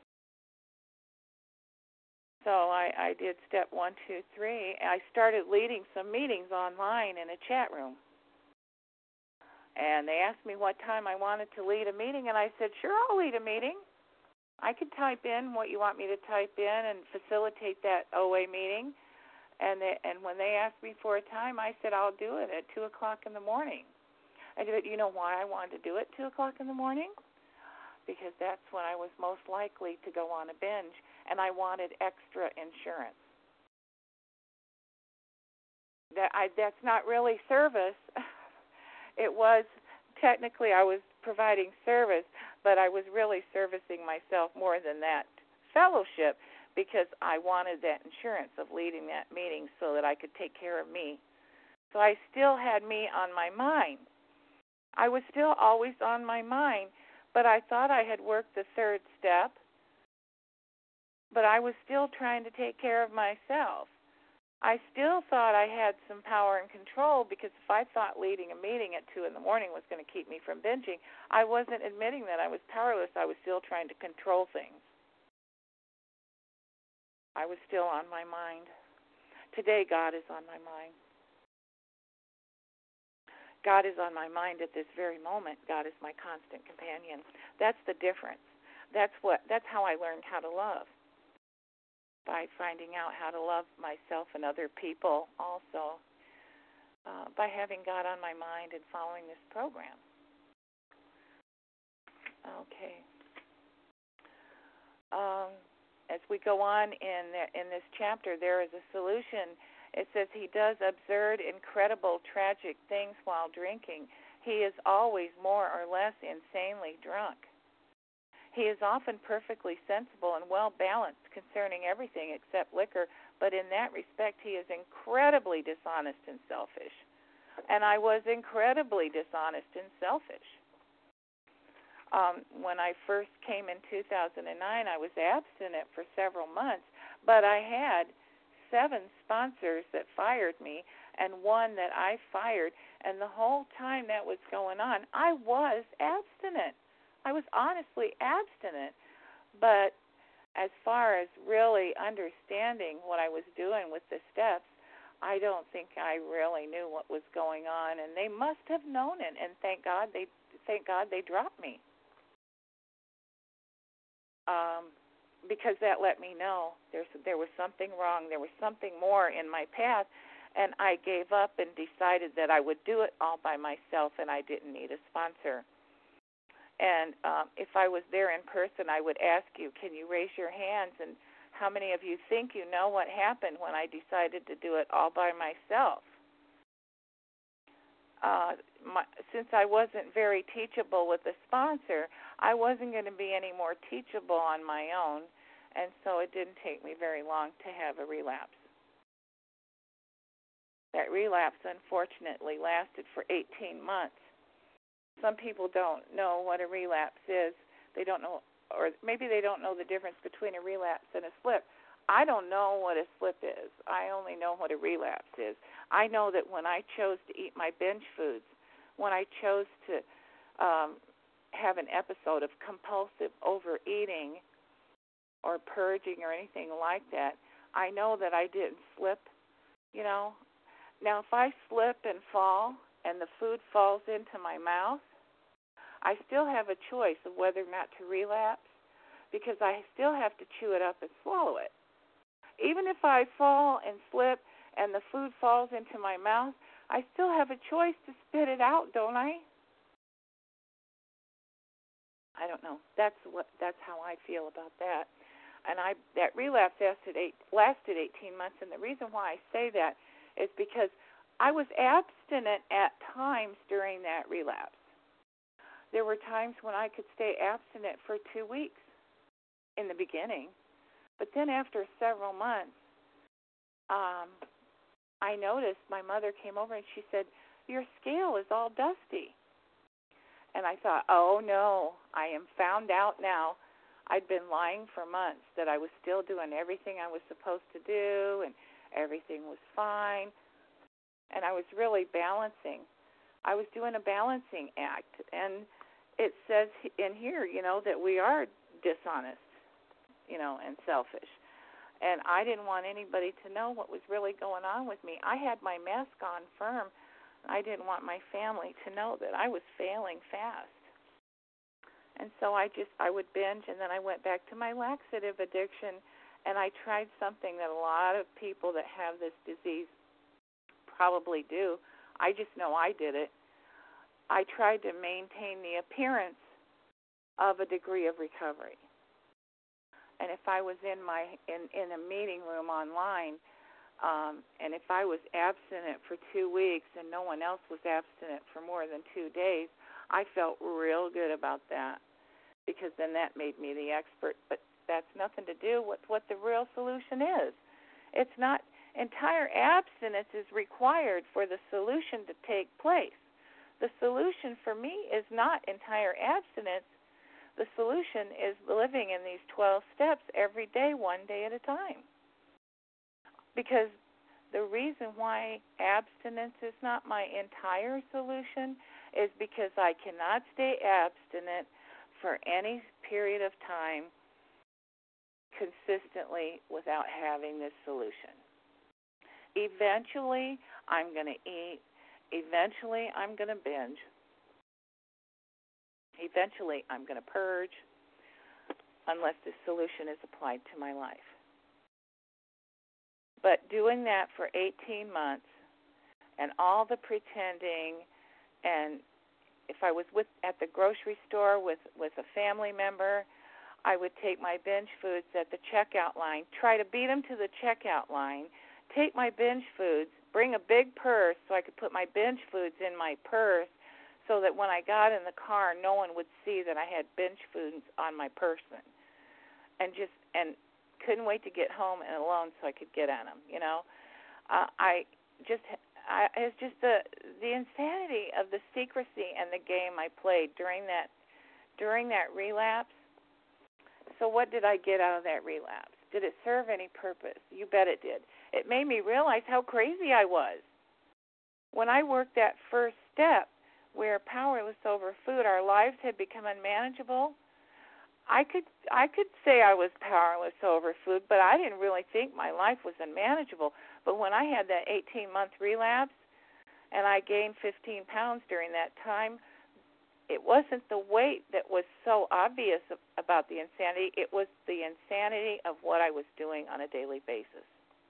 So I, I did step one, two, three. I started leading some meetings online in a chat room. And they asked me what time I wanted to lead a meeting, and I said, sure, I'll lead a meeting. I could type in what you want me to type in and facilitate that O A meeting. And they, and when they asked me for a time, I said, I'll do it at two o'clock in the morning. I said, you know why I wanted to do it at two o'clock in the morning? Because that's when I was most likely to go on a binge, and I wanted extra insurance. That I, that's not really service. It was, technically I was providing service, but I was really servicing myself more than that fellowship because I wanted that insurance of leading that meeting so that I could take care of me. So I still had me on my mind. I was still always on my mind, but I thought I had worked the third step, but I was still trying to take care of myself. I still thought I had some power and control because if I thought leading a meeting at two in the morning was going to keep me from binging, I wasn't admitting that I was powerless. I was still trying to control things. I was still on my mind. Today, God is on my mind. God is on my mind at this very moment. God is my constant companion. That's the difference. That's what. That's how I learned how to love. By finding out how to love myself and other people also, uh, by having God on my mind and following this program. Okay. Um, as we go on in the, in this chapter, there is a solution. It says he does absurd, incredible, tragic things while drinking. He is always more or less insanely drunk. He is often perfectly sensible and well-balanced concerning everything except liquor, but in that respect he is incredibly dishonest and selfish. And I was incredibly dishonest and selfish. Um, when I first came in two thousand nine, I was abstinent for several months, but I had seven sponsors that fired me and one that I fired, and the whole time that was going on, I was abstinent. I was honestly abstinent, but as far as really understanding what I was doing with the steps, I don't think I really knew what was going on, and they must have known it, and thank God they thank God they dropped me, um, because that let me know there's there was something wrong, there was something more in my path, and I gave up and decided that I would do it all by myself, and I didn't need a sponsor. And um, if I was there in person, I would ask you, can you raise your hands? And how many of you think you know what happened when I decided to do it all by myself? uh, my, since I wasn't very teachable with the sponsor, I wasn't going to be any more teachable on my own, and so it didn't take me very long to have a relapse. That relapse, unfortunately, lasted for eighteen months. Some people don't know what a relapse is. They don't know, or maybe they don't know the difference between a relapse and a slip. I don't know what a slip is. I only know what a relapse is. I know that when I chose to eat my binge foods, when I chose to um, have an episode of compulsive overeating or purging or anything like that, I know that I didn't slip, you know. Now, if I slip and fall and the food falls into my mouth, I still have a choice of whether or not to relapse because I still have to chew it up and swallow it. Even if I fall and slip and the food falls into my mouth, I still have a choice to spit it out, don't I? I don't know. That's what. That's how I feel about that. And I that relapse lasted eight, lasted eighteen months, and the reason why I say that is because I was abstinent at times during that relapse. There were times when I could stay abstinent for two weeks in the beginning, but then after several months, um, I noticed my mother came over and she said, "Your scale is all dusty." And I thought, oh, no, I am found out now. I'd been lying for months that I was still doing everything I was supposed to do and everything was fine. And I was really balancing. I was doing a balancing act. And it says in here, you know, that we are dishonest, you know, and selfish. And I didn't want anybody to know what was really going on with me. I had my mask on firm. I didn't want my family to know that I was failing fast. And so I just, I would binge, and then I went back to my laxative addiction, and I tried something that a lot of people that have this disease probably do. I just know I did it. I tried to maintain the appearance of a degree of recovery. And if I was in my in, in a meeting room online, Um, and if I was abstinent for two weeks and no one else was abstinent for more than two days, I felt real good about that because then that made me the expert. But that's nothing to do with what the real solution is. It's not entire abstinence is required for the solution to take place. The solution for me is not entire abstinence. The solution is living in these twelve steps every day, one day at a time. Because the reason why abstinence is not my entire solution is because I cannot stay abstinent for any period of time consistently without having this solution. Eventually, I'm going to eat. Eventually, I'm going to binge. Eventually, I'm going to purge unless this solution is applied to my life. But doing that for eighteen months and all the pretending, and if I was with at the grocery store with, with a family member, I would take my binge foods at the checkout line, try to beat them to the checkout line, take my binge foods, bring a big purse so I could put my binge foods in my purse so that when I got in the car, no one would see that I had binge foods on my person. And just, and couldn't wait to get home and alone so I could get at them, you know. Uh, I just, I, it's just the the insanity of the secrecy and the game I played during that during that relapse. So what did I get out of that relapse? Did it serve any purpose? You bet it did. It made me realize how crazy I was. When I worked that first step where powerless over food, our lives had become unmanageable, I could I could say I was powerless over food, but I didn't really think my life was unmanageable. But when I had that eighteen-month relapse and I gained fifteen pounds during that time, it wasn't the weight that was so obvious about the insanity. It was the insanity of what I was doing on a daily basis.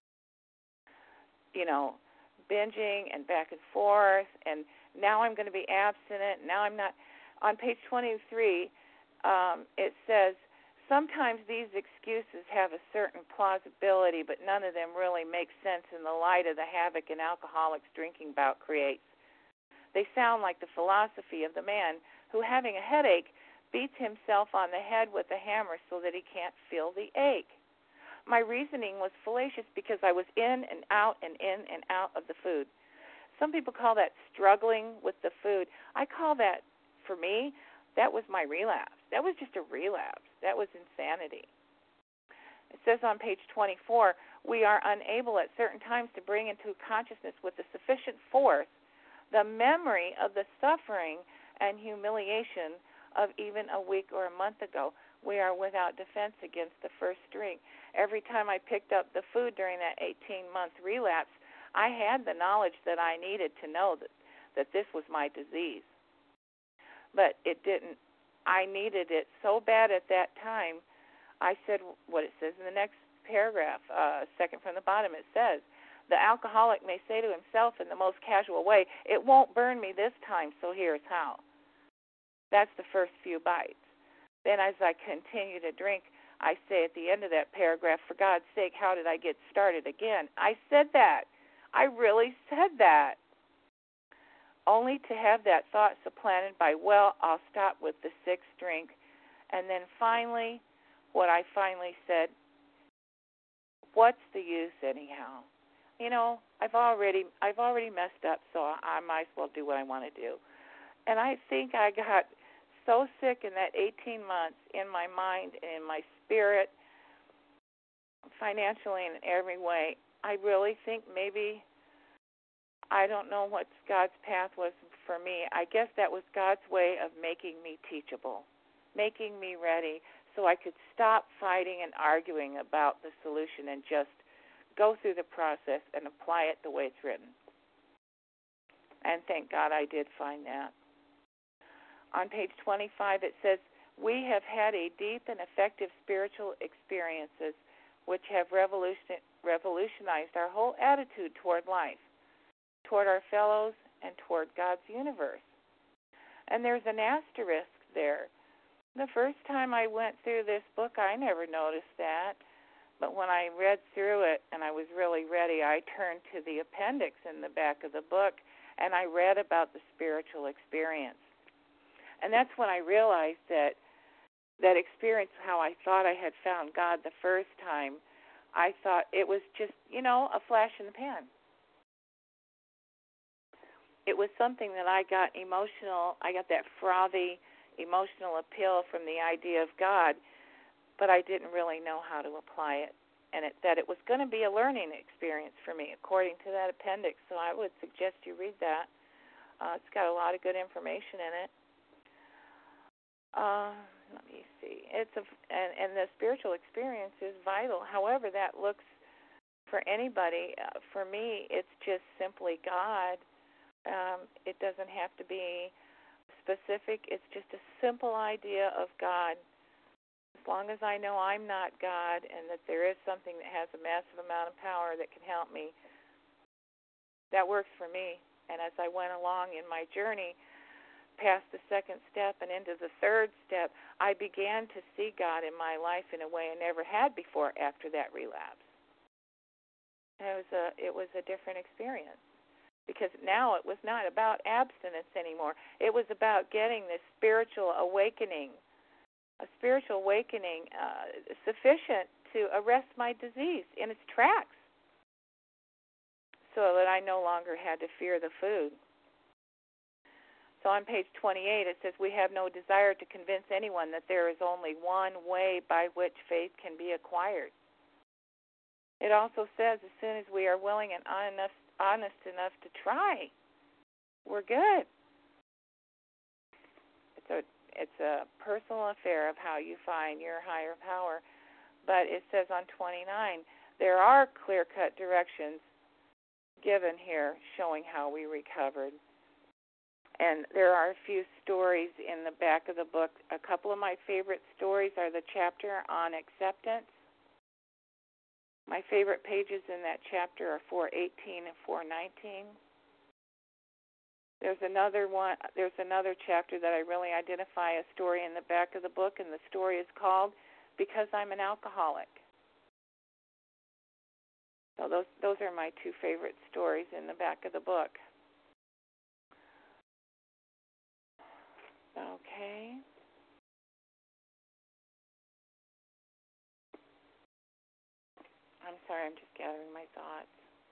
You know, binging and back and forth, and now I'm going to be abstinent. Now I'm not. On page twenty-three, Um, it says, sometimes these excuses have a certain plausibility, but none of them really make sense in the light of the havoc an alcoholic's drinking bout creates. They sound like the philosophy of the man who, having a headache, beats himself on the head with a hammer so that he can't feel the ache. My reasoning was fallacious because I was in and out and in and out of the food. Some people call that struggling with the food. I call that, for me, that was my relapse. That was just a relapse. That was insanity. It says on page twenty-four, we are unable at certain times to bring into consciousness with a sufficient force the memory of the suffering and humiliation of even a week or a month ago. We are without defense against the first drink. Every time I picked up the food during that eighteen-month relapse, I had the knowledge that I needed to know that, that this was my disease. But it didn't. I needed it so bad at that time. I said what it says in the next paragraph, uh, second from the bottom. It says, the alcoholic may say to himself in the most casual way, it won't burn me this time, so here's how. That's the first few bites. Then as I continue to drink, I say at the end of that paragraph, for God's sake, how did I get started again? I said that. I really said that. Only to have that thought supplanted by, well, I'll stop with the sixth drink. And then finally, what I finally said, what's the use anyhow? You know, I've already I've already messed up, so I might as well do what I want to do. And I think I got so sick in that eighteen months in my mind and in my spirit, financially and in every way. I really think maybe, I don't know what God's path was for me. I guess that was God's way of making me teachable, making me ready so I could stop fighting and arguing about the solution and just go through the process and apply it the way it's written. And thank God I did find that. On page twenty-five, it says, we have had a deep and effective spiritual experiences which have revolution, revolutionized our whole attitude toward life, toward our fellows, and toward God's universe. And there's an asterisk there. The first time I went through this book, I never noticed that. But when I read through it and I was really ready, I turned to the appendix in the back of the book and I read about the spiritual experience. And that's when I realized that that experience, how I thought I had found God the first time, I thought it was just, you know, a flash in the pan. It was something that I got emotional, I got that frothy emotional appeal from the idea of God, but I didn't really know how to apply it, and it, that it was going to be a learning experience for me, according to that appendix. So I would suggest you read that. Uh, it's got a lot of good information in it. Uh, let me see. It's a and, and the spiritual experience is vital. However that looks for anybody, uh, for me, it's just simply God. Um, it doesn't have to be specific. It's just a simple idea of God. As long as I know I'm not God and that there is something that has a massive amount of power that can help me, that works for me. And as I went along in my journey past the second step and into the third step, I began to see God in my life in a way I never had before after that relapse. And it was a, it was a different experience. Because now it was not about abstinence anymore. It was about getting this spiritual awakening, a spiritual awakening uh, sufficient to arrest my disease in its tracks so that I no longer had to fear the food. So on page twenty-eight, it says, we have no desire to convince anyone that there is only one way by which faith can be acquired. It also says, as soon as we are willing and honest honest enough to try, we're good. It's a it's a personal affair of how you find your higher power. But it says on twenty-nine, there are clear-cut directions given here showing how we recovered. And there are a few stories in the back of the book. A couple of my favorite stories are the chapter on acceptance. My favorite pages in that chapter are four eighteen and four nineteen. There's another one. There's another chapter that I really identify a story in the back of the book, and the story is called "Because I'm an Alcoholic." So those those are my two favorite stories in the back of the book. I'm sorry, I'm just gathering my thoughts.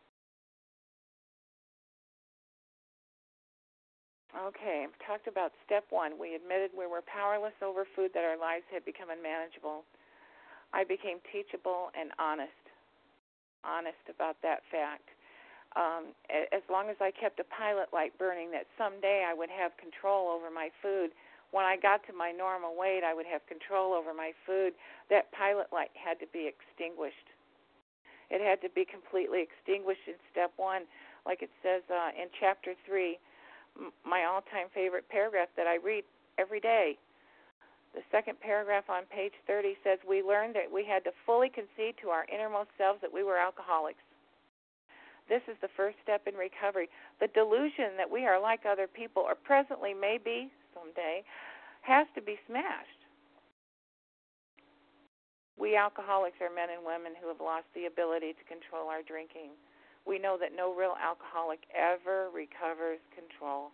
Okay, I've talked about step one. We admitted we were powerless over food, that our lives had become unmanageable. I became teachable and honest, honest about that fact. Um, as long as I kept a pilot light burning, that someday I would have control over my food. When I got to my normal weight, I would have control over my food. That pilot light had to be extinguished. It had to be completely extinguished in step one, like it says uh, in chapter three, m- my all-time favorite paragraph that I read every day. The second paragraph on page thirty says, we learned that we had to fully concede to our innermost selves that we were alcoholics. This is the first step in recovery. The delusion that we are like other people, or presently maybe someday, has to be smashed. We alcoholics are men and women who have lost the ability to control our drinking. We know that no real alcoholic ever recovers control.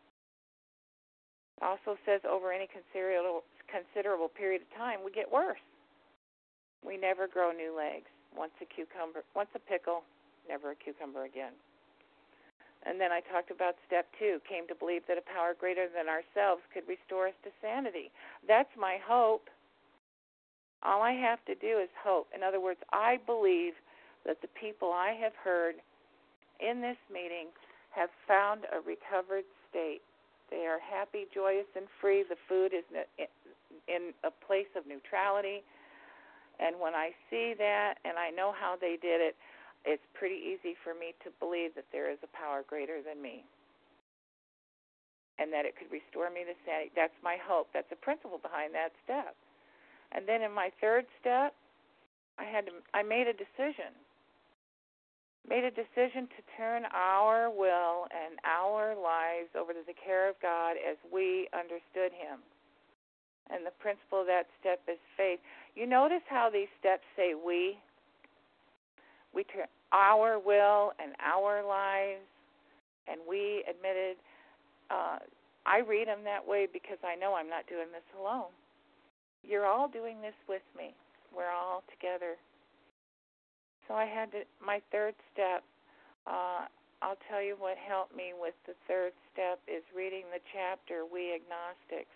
It also says over any considerable, considerable period of time, we get worse. We never grow new legs. Once a cucumber, once a pickle, never a cucumber again. And then I talked about step two, came to believe that a power greater than ourselves could restore us to sanity. That's my hope. All I have to do is hope. In other words, I believe that the people I have heard in this meeting have found a recovered state. They are happy, joyous, and free. The food is in a place of neutrality. And when I see that and I know how they did it, it's pretty easy for me to believe that there is a power greater than me and that it could restore me to sanity. That's my hope. That's the principle behind that step. And then in my third step, I had to, I made a decision. Made a decision to turn our will and our lives over to the care of God as we understood Him. And the principle of that step is faith. You notice how these steps say we? We turn our will and our lives, and we admitted, uh, I read them that way because I know I'm not doing this alone. You're all doing this with me. We're all together. So I had to, my third step, uh, I'll tell you what helped me with the third step is reading the chapter, We Agnostics.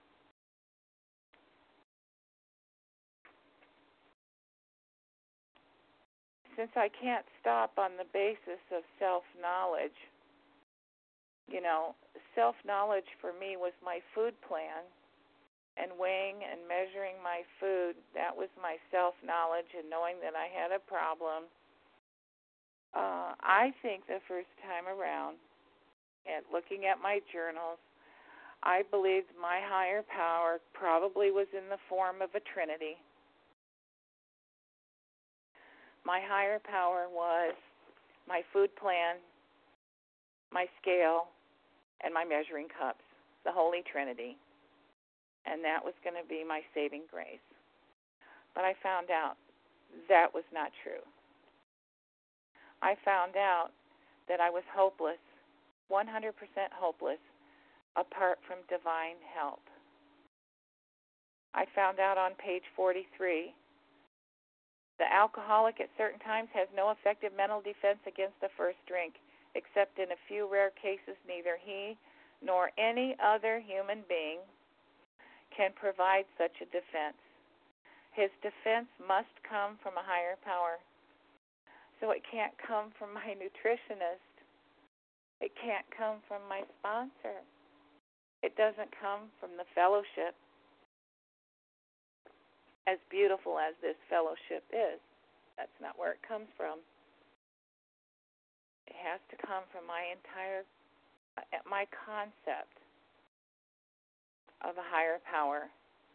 Since I can't stop on the basis of self-knowledge, you know, self-knowledge for me was my food plan, and weighing and measuring my food, that was my self-knowledge and knowing that I had a problem. Uh, I think the first time around, and looking at my journals, I believed my higher power probably was in the form of a trinity. My higher power was my food plan, my scale, and my measuring cups, the Holy Trinity. And that was going to be my saving grace. But I found out that was not true. I found out that I was hopeless, one hundred percent hopeless, apart from divine help. I found out on page forty-three, the alcoholic at certain times has no effective mental defense against the first drink, except in a few rare cases neither he nor any other human being can provide such a defense. His defense must come from a higher power. So it can't come from my nutritionist. It can't come from my sponsor. It doesn't come from the fellowship. As beautiful as this fellowship is, that's not where it comes from. It has to come from my entire, my concept of a higher power.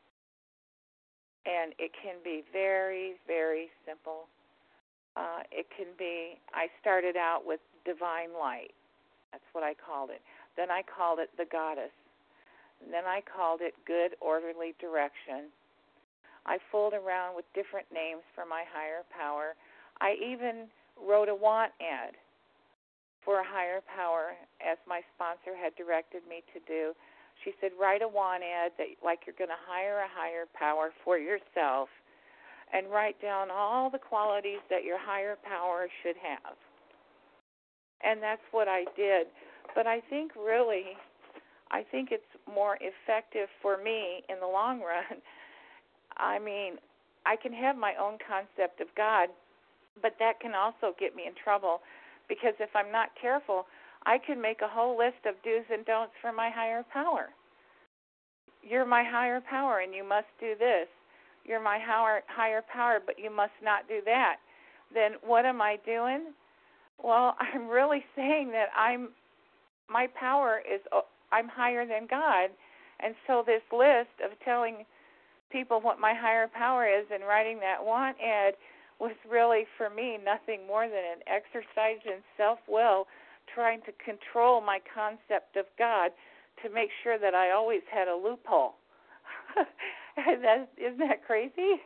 And it can be very, very simple. Uh, it can be, I started out with divine light. That's what I called it. Then I called it the goddess. And then I called it good, orderly direction. I fooled around with different names for my higher power. I even wrote a want ad for a higher power, as my sponsor had directed me to do. She said, write a want ad that like you're going to hire a higher power for yourself, and write down all the qualities that your higher power should have. And that's what I did. But I think really, I think it's more effective for me in the long run. I mean, I can have my own concept of God, but that can also get me in trouble, because if I'm not careful, I can make a whole list of do's and don'ts for my higher power. You're my higher power, and you must do this. You're my higher, higher power, but you must not do that. Then what am I doing? Well, I'm really saying that I'm, my power is, I'm higher than God. And so this list of telling people what my higher power is and writing that want ad was really, for me, nothing more than an exercise in self-will, trying to control my concept of God to make sure that I always had a loophole. And that, isn't that crazy?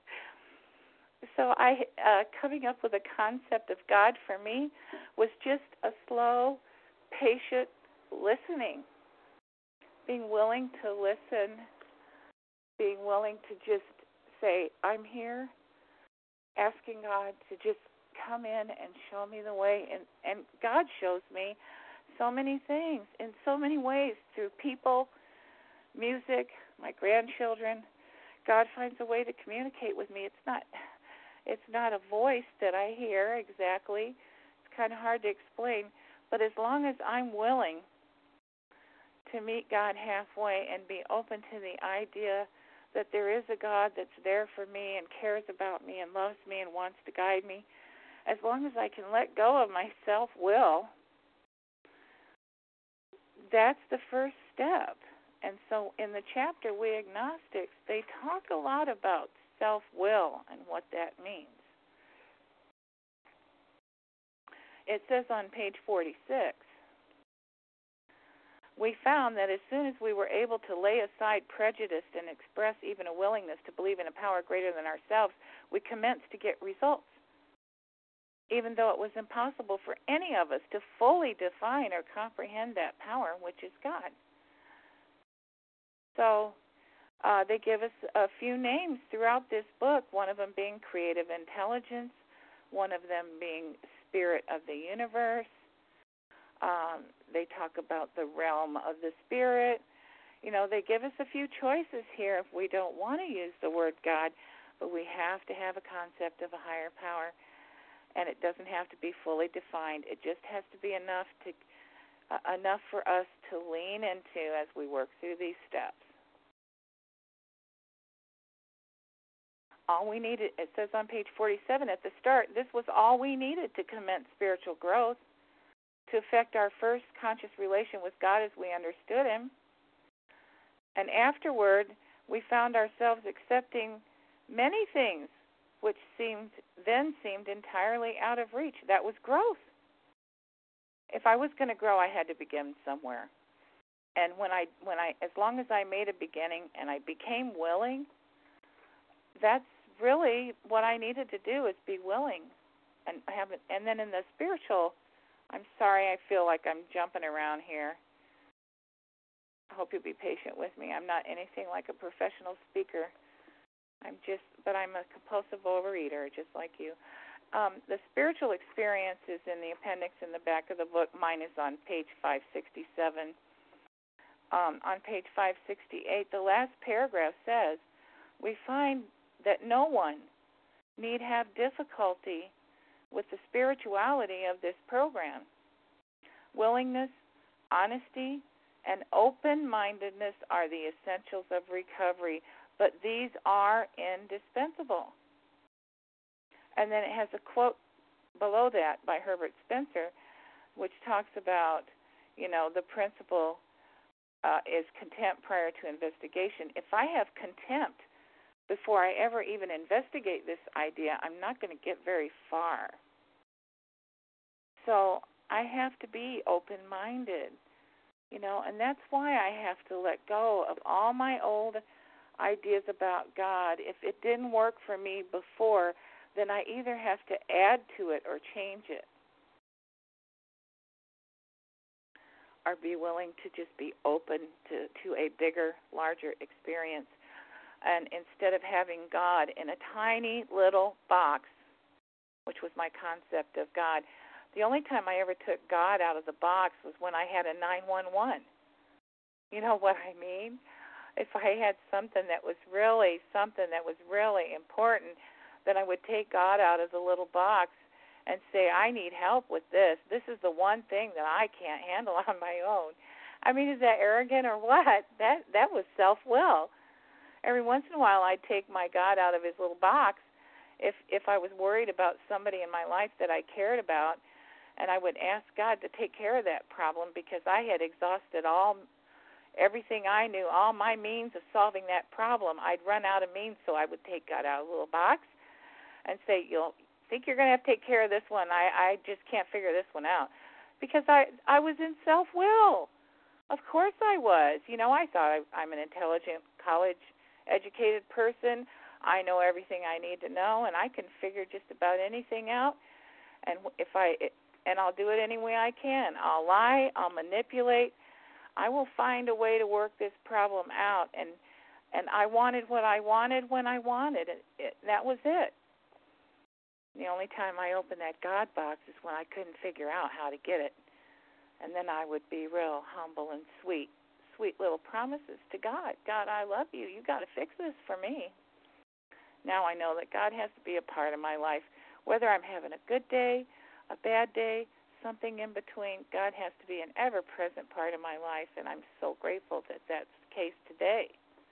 So I, uh, coming up with a concept of God for me was just a slow, patient listening, being willing to listen, being willing to just say, I'm here, asking God to just come in and show me the way. And, and God shows me so many things in so many ways, through people, music, my grandchildren. God finds a way to communicate with me. It's not... It's not a voice that I hear exactly. It's kind of hard to explain. But as long as I'm willing to meet God halfway and be open to the idea that there is a God that's there for me and cares about me and loves me and wants to guide me, as long as I can let go of my self-will, that's the first step. And so in the chapter, We Agnostics, they talk a lot about self-will and what that means. It says on page forty-six, we found that as soon as we were able to lay aside prejudice and express even a willingness to believe in a power greater than ourselves, we commenced to get results, even though it was impossible for any of us to fully define or comprehend that power, which is God. So Uh, they give us a few names throughout this book, one of them being creative intelligence, one of them being spirit of the universe. Um, they talk about the realm of the spirit. You know, they give us a few choices here if we don't want to use the word God, but we have to have a concept of a higher power, and it doesn't have to be fully defined. It just has to be enough to uh, enough for us to lean into as we work through these steps. All we needed, it says on page forty-seven at the start, this was all we needed to commence spiritual growth, to effect our first conscious relation with God as we understood Him. And afterward, we found ourselves accepting many things which seemed then seemed entirely out of reach. That was growth. If I was going to grow, I had to begin somewhere. And when I, when I, as long as I made a beginning and I became willing, that's really what I needed to do, is be willing. And have it, and then in the spiritual, I'm sorry, I feel like I'm jumping around here. I hope you'll be patient with me. I'm not anything like a professional speaker. I'm just, but I'm a compulsive overeater, just like you. Um, the spiritual experience is in the appendix in the back of the book. Mine is on page five sixty-seven. Um, on page five sixty-eight, the last paragraph says, we find that no one need have difficulty with the spirituality of this program. Willingness, honesty, and open-mindedness are the essentials of recovery, but these are indispensable. And then it has a quote below that by Herbert Spencer, which talks about, you know, the principle uh, is contempt prior to investigation. If I have contempt before I ever even investigate this idea, I'm not going to get very far. So I have to be open-minded, you know, and that's why I have to let go of all my old ideas about God. If it didn't work for me before, then I either have to add to it or change it, or be willing to just be open to, to a bigger, larger experience. And instead of having God in a tiny little box, which was my concept of God, the only time I ever took God out of the box was when I had a nine one one. You know what I mean? If I had something that was really something that was really important, then I would take God out of the little box and say, I need help with this. This is the one thing that I can't handle on my own. I mean, is that arrogant or what? That that was self-will. Every once in a while I'd take my God out of his little box if if I was worried about somebody in my life that I cared about, and I would ask God to take care of that problem because I had exhausted all everything I knew, all my means of solving that problem. I'd run out of means, so I would take God out of the little box and say, you'll think you're going to have to take care of this one. I, I just can't figure this one out. Because I, I was in self-will. Of course I was. You know, I thought I, I'm an intelligent, college-educated person. I know everything I need to know, and I can figure just about anything out. And if I, and I'll do it any way I can. I'll lie. I'll manipulate. I will find a way to work this problem out. And and I wanted what I wanted when I wanted it. it that was it. The only time I opened that God box is when I couldn't figure out how to get it. And then I would be real humble and sweet, sweet little promises to God. God, I love you. You got to fix this for me. Now I know that God has to be a part of my life. Whether I'm having a good day, a bad day, something in between, God has to be an ever-present part of my life, and I'm so grateful that that's the case today.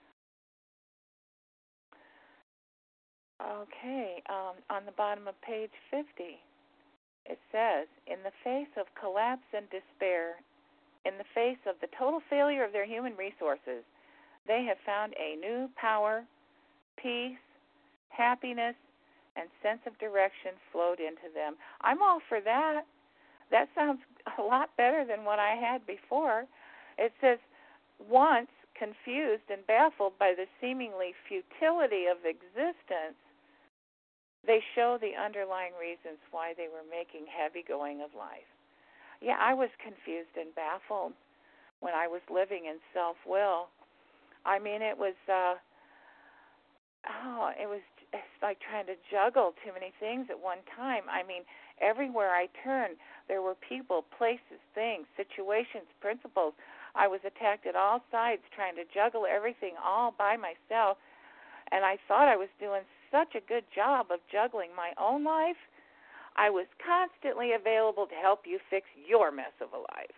Okay, um, on the bottom of page fifty, it says, in the face of collapse and despair, in the face of the total failure of their human resources, they have found a new power, peace, happiness, and sense of direction flowed into them. I'm all for that. That sounds a lot better than what I had before. It says, once confused and baffled by the seemingly futility of existence, they show the underlying reasons why they were making heavy going of life. Yeah, I was confused and baffled when I was living in self-will. I mean, it was, uh, oh, it was it's like trying to juggle too many things at one time. I mean, everywhere I turned, there were people, places, things, situations, principles. I was attacked at all sides trying to juggle everything all by myself, and I thought I was doing such a good job of juggling my own life. I was constantly available to help you fix your mess of a life.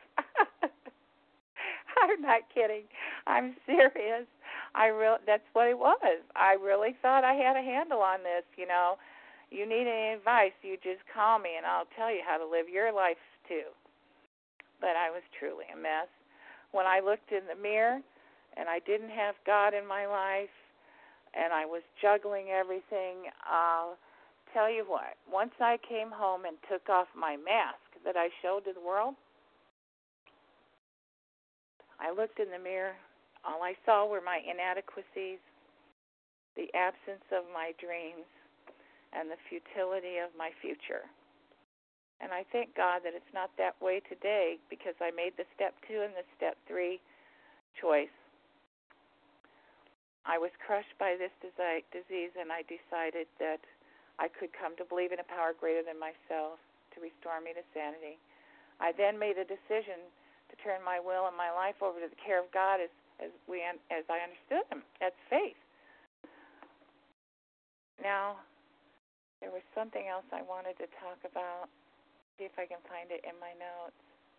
I'm not kidding. I'm serious. I real that's what it was. I really thought I had a handle on this, you know. You need any advice, you just call me and I'll tell you how to live your life too. But I was truly a mess. When I looked in the mirror and I didn't have God in my life and I was juggling everything, I'll tell you what, once I came home and took off my mask that I showed to the world, I looked in the mirror. All I saw were my inadequacies, the absence of my dreams, and the futility of my future. And I thank God that it's not that way today because I made the step two and the step three choice. I was crushed by this disease, and I decided that I could come to believe in a power greater than myself to restore me to sanity. I then made a decision to turn my will and my life over to the care of God as as we as I understood Him. That's faith. Now, there was something else I wanted to talk about. See if I can find it in my notes.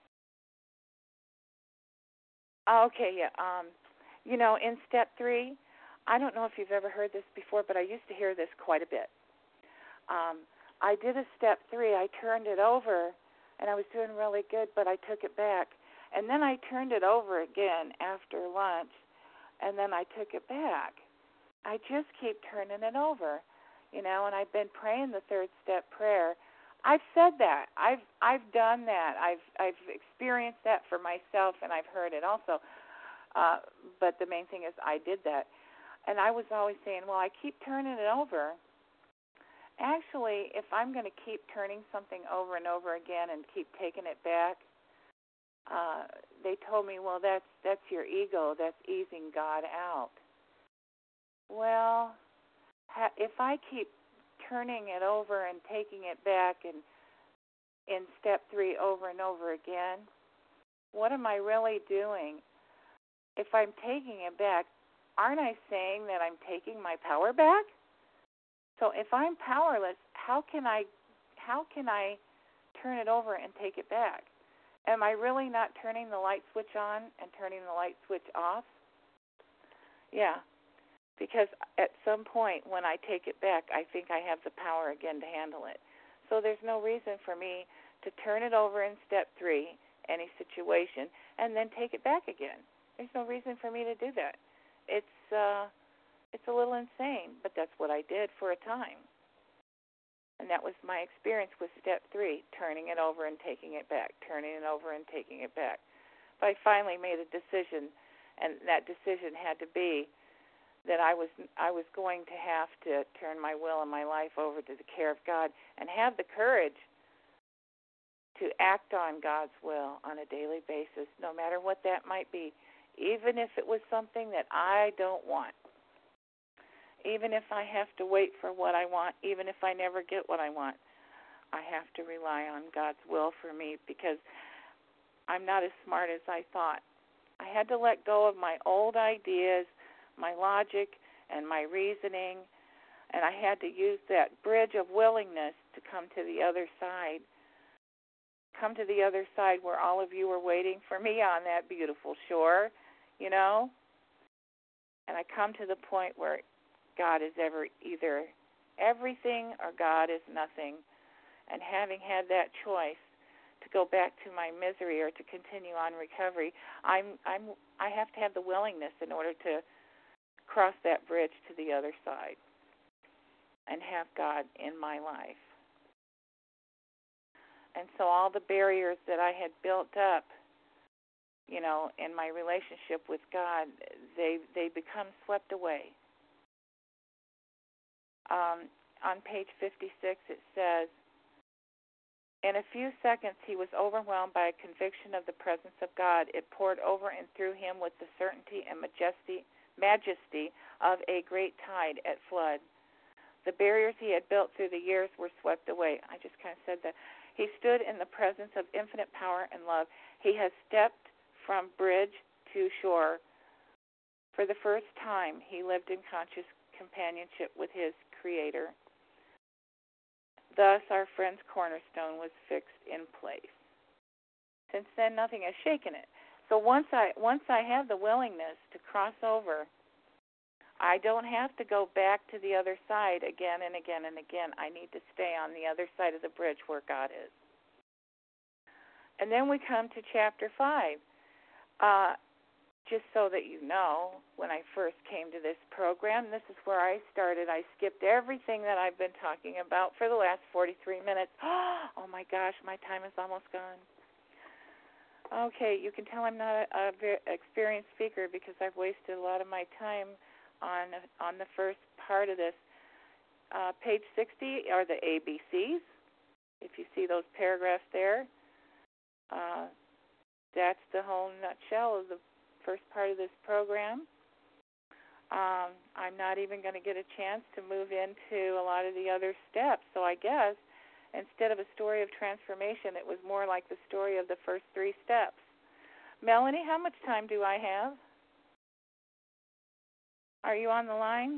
Okay, yeah. Um, you know, in step three, I don't know if you've ever heard this before, but I used to hear this quite a bit. Um, I did a step three. I turned it over, and I was doing really good, but I took it back. And then I turned it over again after lunch, and then I took it back. I just keep turning it over, you know, and I've been praying the third step prayer. I've said that. I've I've done that. I've I've experienced that for myself, and I've heard it also. Uh, but the main thing is I did that. And I was always saying, well, I keep turning it over. Actually, if I'm going to keep turning something over and over again and keep taking it back, uh, they told me, well, that's that's your ego. That's easing God out. Well, ha- if I keep turning it over and taking it back and in step three over and over again, what am I really doing? If I'm taking it back, aren't I saying that I'm taking my power back? So if I'm powerless, how can I how can I turn it over and take it back? Am I really not turning the light switch on and turning the light switch off? Yeah, because at some point when I take it back, I think I have the power again to handle it. So there's no reason for me to turn it over in step three, any situation, and then take it back again. There's no reason for me to do that. It's uh, it's a little insane, but that's what I did for a time. And that was my experience with step three, turning it over and taking it back, turning it over and taking it back. But I finally made a decision, and that decision had to be that I was I was going to have to turn my will and my life over to the care of God and have the courage to act on God's will on a daily basis, no matter what that might be, even if it was something that I don't want, even if I have to wait for what I want, even if I never get what I want. I have to rely on God's will for me because I'm not as smart as I thought. I had to let go of my old ideas, my logic, and my reasoning, and I had to use that bridge of willingness to come to the other side, come to the other side where all of you were waiting for me on that beautiful shore, you know, and I come to the point where God is ever either everything or God is nothing, and having had that choice to go back to my misery or to continue on recovery, I'm I'm I have to have the willingness in order to cross that bridge to the other side and have God in my life. And so all the barriers that I had built up, you know, in my relationship with God, they they become swept away. Um, on page fifty-six it says, in a few seconds he was overwhelmed by a conviction of the presence of God. It poured over and through him with the certainty and majesty, majesty of a great tide at flood. The barriers he had built through the years were swept away. I just kind of said that. He stood in the presence of infinite power and love. He has stepped from bridge to shore. For the first time, he lived in conscious companionship with his Creator. Thus, our friend's cornerstone was fixed in place. Since then, nothing has shaken it. So once I once I have the willingness to cross over, I don't have to go back to the other side again and again and again. I need to stay on the other side of the bridge where God is. And then we come to chapter five. Uh, just so that you know, when I first came to this program, this is where I started. I skipped everything that I've been talking about for the last forty-three minutes. Oh, my gosh, my time is almost gone. Okay, you can tell I'm not a, a very experienced speaker because I've wasted a lot of my time on on the first part of this. Uh, page sixty are the A B Cs. If you see those paragraphs there, uh, that's the whole nutshell of the first part of this program. Um, I'm not even going to get a chance to move into a lot of the other steps. So I guess instead of a story of transformation, it was more like the story of the first three steps. Melanie, how much time do I have? Are you on the line?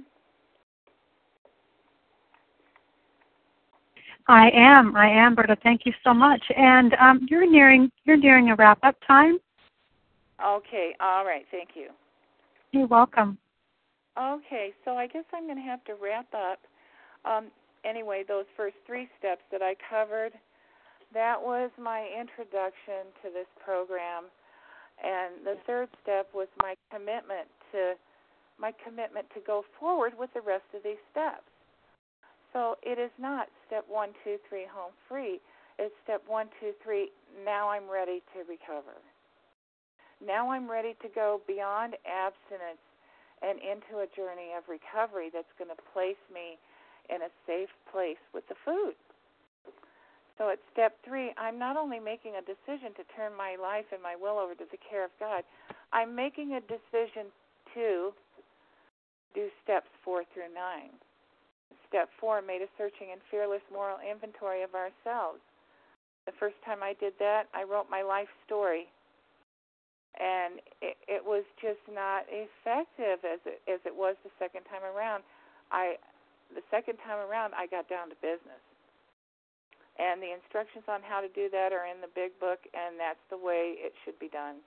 I am. I am, Berta. Thank you so much. And um, you're nearing you're nearing a wrap-up time. Okay. All right. Thank you. You're welcome. Okay. So I guess I'm going to have to wrap up. Um, anyway, those first three steps that I covered, that was my introduction to this program. And the third step was my commitment to my commitment to go forward with the rest of these steps. So it is not step one, two, three, home free. It's step one, two, three, now I'm ready to recover. Now I'm ready to go beyond abstinence and into a journey of recovery that's going to place me in a safe place with the food. So at step three, I'm not only making a decision to turn my life and my will over to the care of God, I'm making a decision to do steps four through nine. Step four made a searching and fearless moral inventory of ourselves. The first time I did that, I wrote my life story, and it, it was just not effective as it, as it was the second time around. I, the second time around, I got down to business. And the instructions on how to do that are in the big book, and that's the way it should be done.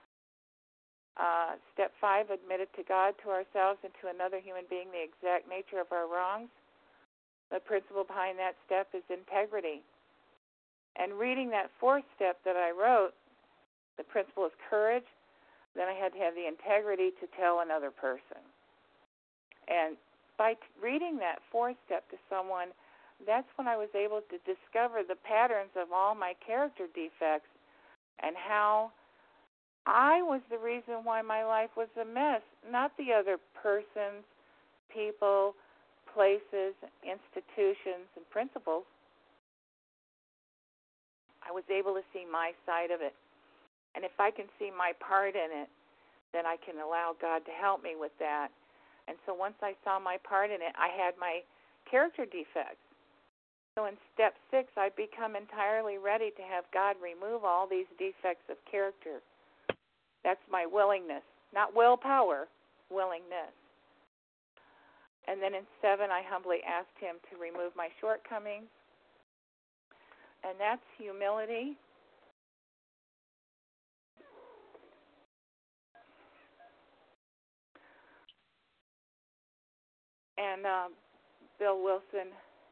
Uh, step five, admitted to God, to ourselves, and to another human being the exact nature of our wrongs. The principle behind that step is integrity. And reading that fourth step that I wrote, the principle is courage, then I had to have the integrity to tell another person. And by t- reading that fourth step to someone, that's when I was able to discover the patterns of all my character defects and how I was the reason why my life was a mess, not the other persons, people, places, institutions, and principles. I was able to see my side of it. And if I can see my part in it, then I can allow God to help me with that. And so once I saw my part in it, I had my character defects. So in step six, I become entirely ready to have God remove all these defects of character. That's my willingness, not willpower, willingness. And then in seven, I humbly asked Him to remove my shortcomings. And that's humility. And um, Bill Wilson,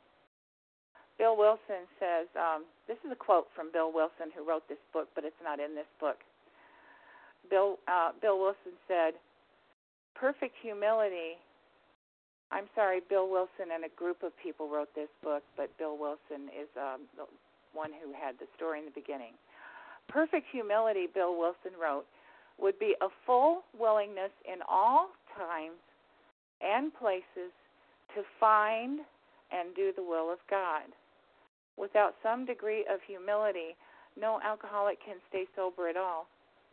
Bill Wilson says, um, this is a quote from Bill Wilson, who wrote this book, but it's not in this book. Bill, uh, Bill Wilson said, perfect humility, I'm sorry, Bill Wilson and a group of people wrote this book, but Bill Wilson is um, the one who had the story in the beginning. Perfect humility, Bill Wilson wrote, would be a full willingness in all times and places to find and do the will of God. Without some degree of humility, no alcoholic can stay sober at all.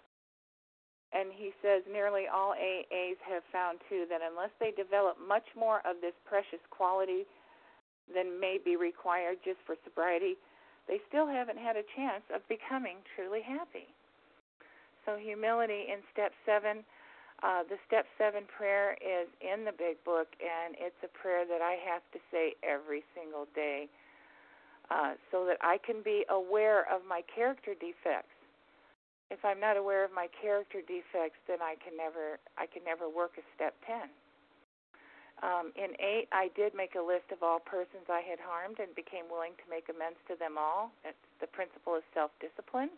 And he says nearly all A As have found, too, that unless they develop much more of this precious quality than may be required just for sobriety, they still haven't had a chance of becoming truly happy. So humility in step seven, uh, the step seven prayer is in the big book, and it's a prayer that I have to say every single day uh, so that I can be aware of my character defects. If I'm not aware of my character defects, then I can never I can never work a step ten. Um, in eight, I did make a list of all persons I had harmed and became willing to make amends to them all. That's the principle of self-discipline.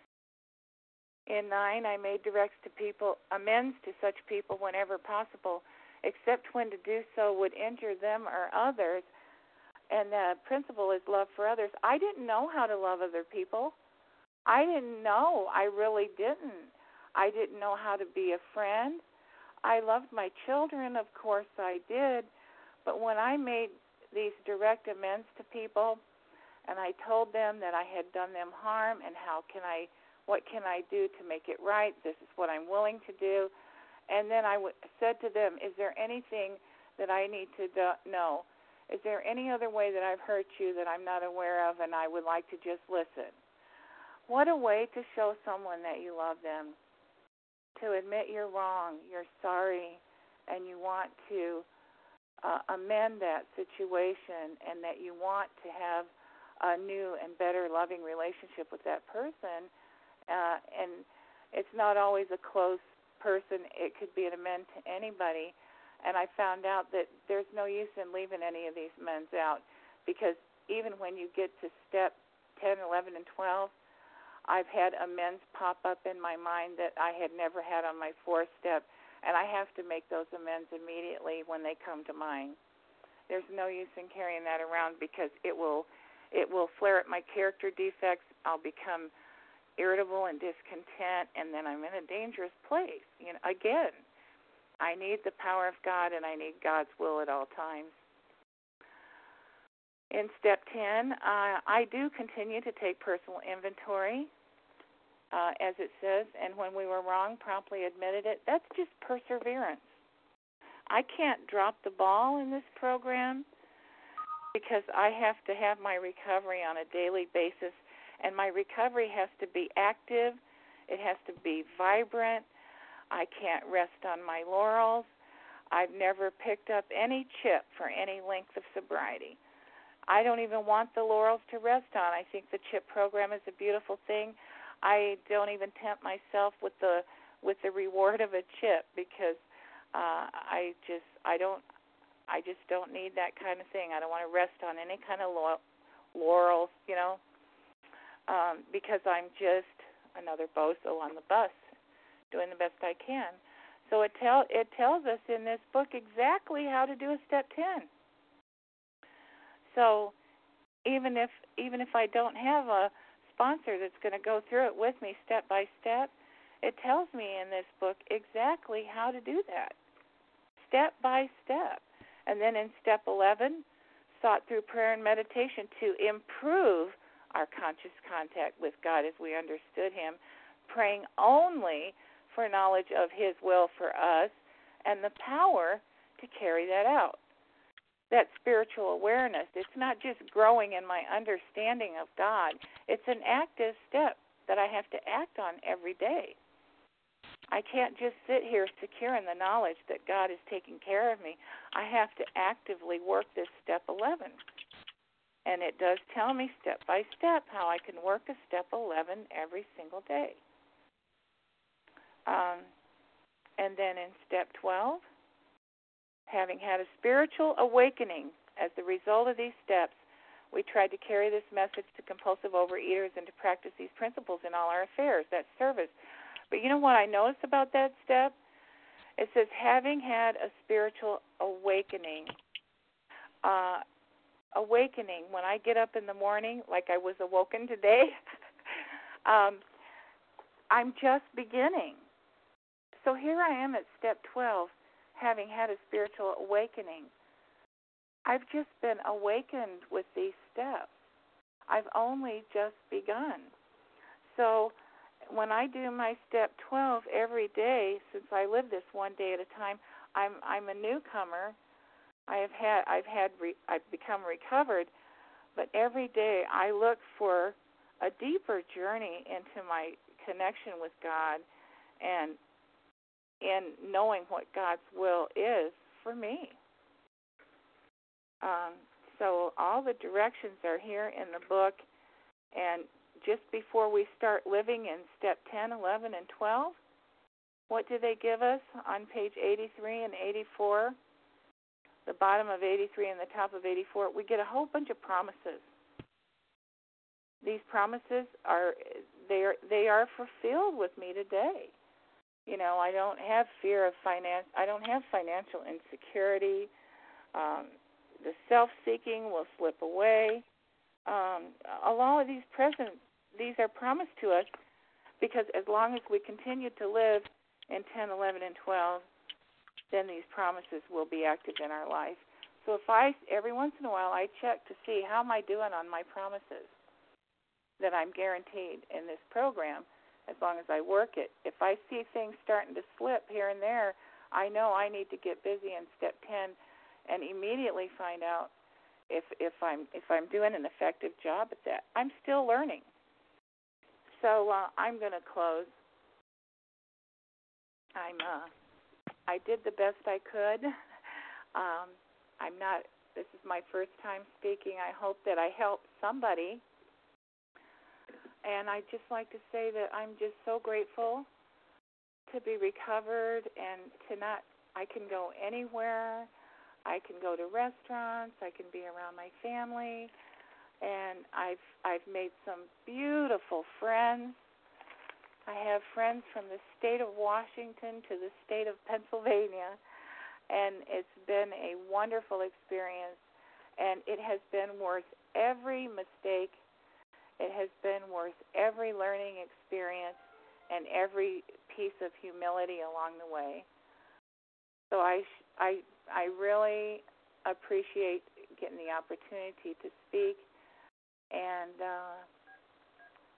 In nine, I made directs to people, amends to such people whenever possible, except when to do so would injure them or others. And the principle is love for others. I didn't know how to love other people. I didn't know. I really didn't. I didn't know how to be a friend. I loved my children, of course I did. But when I made these direct amends to people and I told them that I had done them harm and how can I, what can I do to make it right, this is what I'm willing to do. And then I w- said to them, is there anything that I need to do- know? Is there any other way that I've hurt you that I'm not aware of and I would like to just listen? What a way to show someone that you love them, to admit you're wrong, you're sorry, and you want to uh, amend that situation and that you want to have a new and better loving relationship with that person. Uh, and it's not always a close person. It could be an amend to anybody. And I found out that there's no use in leaving any of these amends out because even when you get to step ten, eleven, and twelve, I've had amends pop up in my mind that I had never had on my fourth step, and I have to make those amends immediately when they come to mind. There's no use in carrying that around because it will it will flare up my character defects. I'll become irritable and discontent, and then I'm in a dangerous place. You know, again, I need the power of God, and I need God's will at all times. In step ten, uh, I do continue to take personal inventory, uh, as it says, and when we were wrong, promptly admitted it. That's just perseverance. I can't drop the ball in this program because I have to have my recovery on a daily basis, and my recovery has to be active. It has to be vibrant. I can't rest on my laurels. I've never picked up any chip for any length of sobriety. I don't even want the laurels to rest on. I think the chip program is a beautiful thing. I don't even tempt myself with the with the reward of a chip because uh, I just I don't I just don't need that kind of thing. I don't want to rest on any kind of laurels, you know, um, because I'm just another bozo on the bus doing the best I can. So it, tell, it tells us in this book exactly how to do a step ten. So even if even if I don't have a sponsor that's going to go through it with me step by step, it tells me in this book exactly how to do that, step by step. And then in step eleven, sought through prayer and meditation to improve our conscious contact with God as we understood Him, praying only for knowledge of His will for us and the power to carry that out. That spiritual awareness, it's not just growing in my understanding of God. It's an active step that I have to act on every day. I can't just sit here secure in the knowledge that God is taking care of me. I have to actively work this step eleven. And it does tell me step by step how I can work a step eleven every single day. Um, and then in step twelve, having had a spiritual awakening as the result of these steps, we tried to carry this message to compulsive overeaters and to practice these principles in all our affairs. That's service. But you know what I noticed about that step? It says, having had a spiritual awakening. Uh, awakening, when I get up in the morning, like I was awoken today, um, I'm just beginning. So here I am at step twelve, having had a spiritual awakening. I've just been awakened with these steps. I've only just begun. So when I do my step twelve every day, since I live this one day at a time, I'm I'm a newcomer. I have had I've had re, I've become recovered, but every day I look for a deeper journey into my connection with God, and in knowing what God's will is for me. Um, so all the directions are here in the book, and just before we start living in step ten, eleven, and twelve, what do they give us on page eighty-three and eighty-four? The bottom of eighty-three and the top of eighty-four, we get a whole bunch of promises. These promises are they are they are fulfilled with me today. You know, I don't have fear of finance. I don't have financial insecurity. Um, the self-seeking will slip away. Um, a lot of these present, these are promised to us because as long as we continue to live in ten, eleven, and twelve, then these promises will be active in our life. So if I, every once in a while, I check to see how am I doing on my promises that I'm guaranteed in this program as long as I work it. If I see things starting to slip here and there, I know I need to get busy in step ten and immediately find out if if I'm if I'm doing an effective job at that. I'm still learning. So uh, I'm going to close. I'm uh, I did the best I could. Um, I'm not. This is my first time speaking. I hope that I helped somebody. And I'd just like to say that I'm just so grateful to be recovered and to not. I can go anywhere. I can go to restaurants. I can be around my family, and I've I've made some beautiful friends. I have friends from the state of Washington to the state of Pennsylvania, and it's been a wonderful experience, and it has been worth every mistake. It has been worth every learning experience and every piece of humility along the way. So I I I really appreciate getting the opportunity to speak. And uh,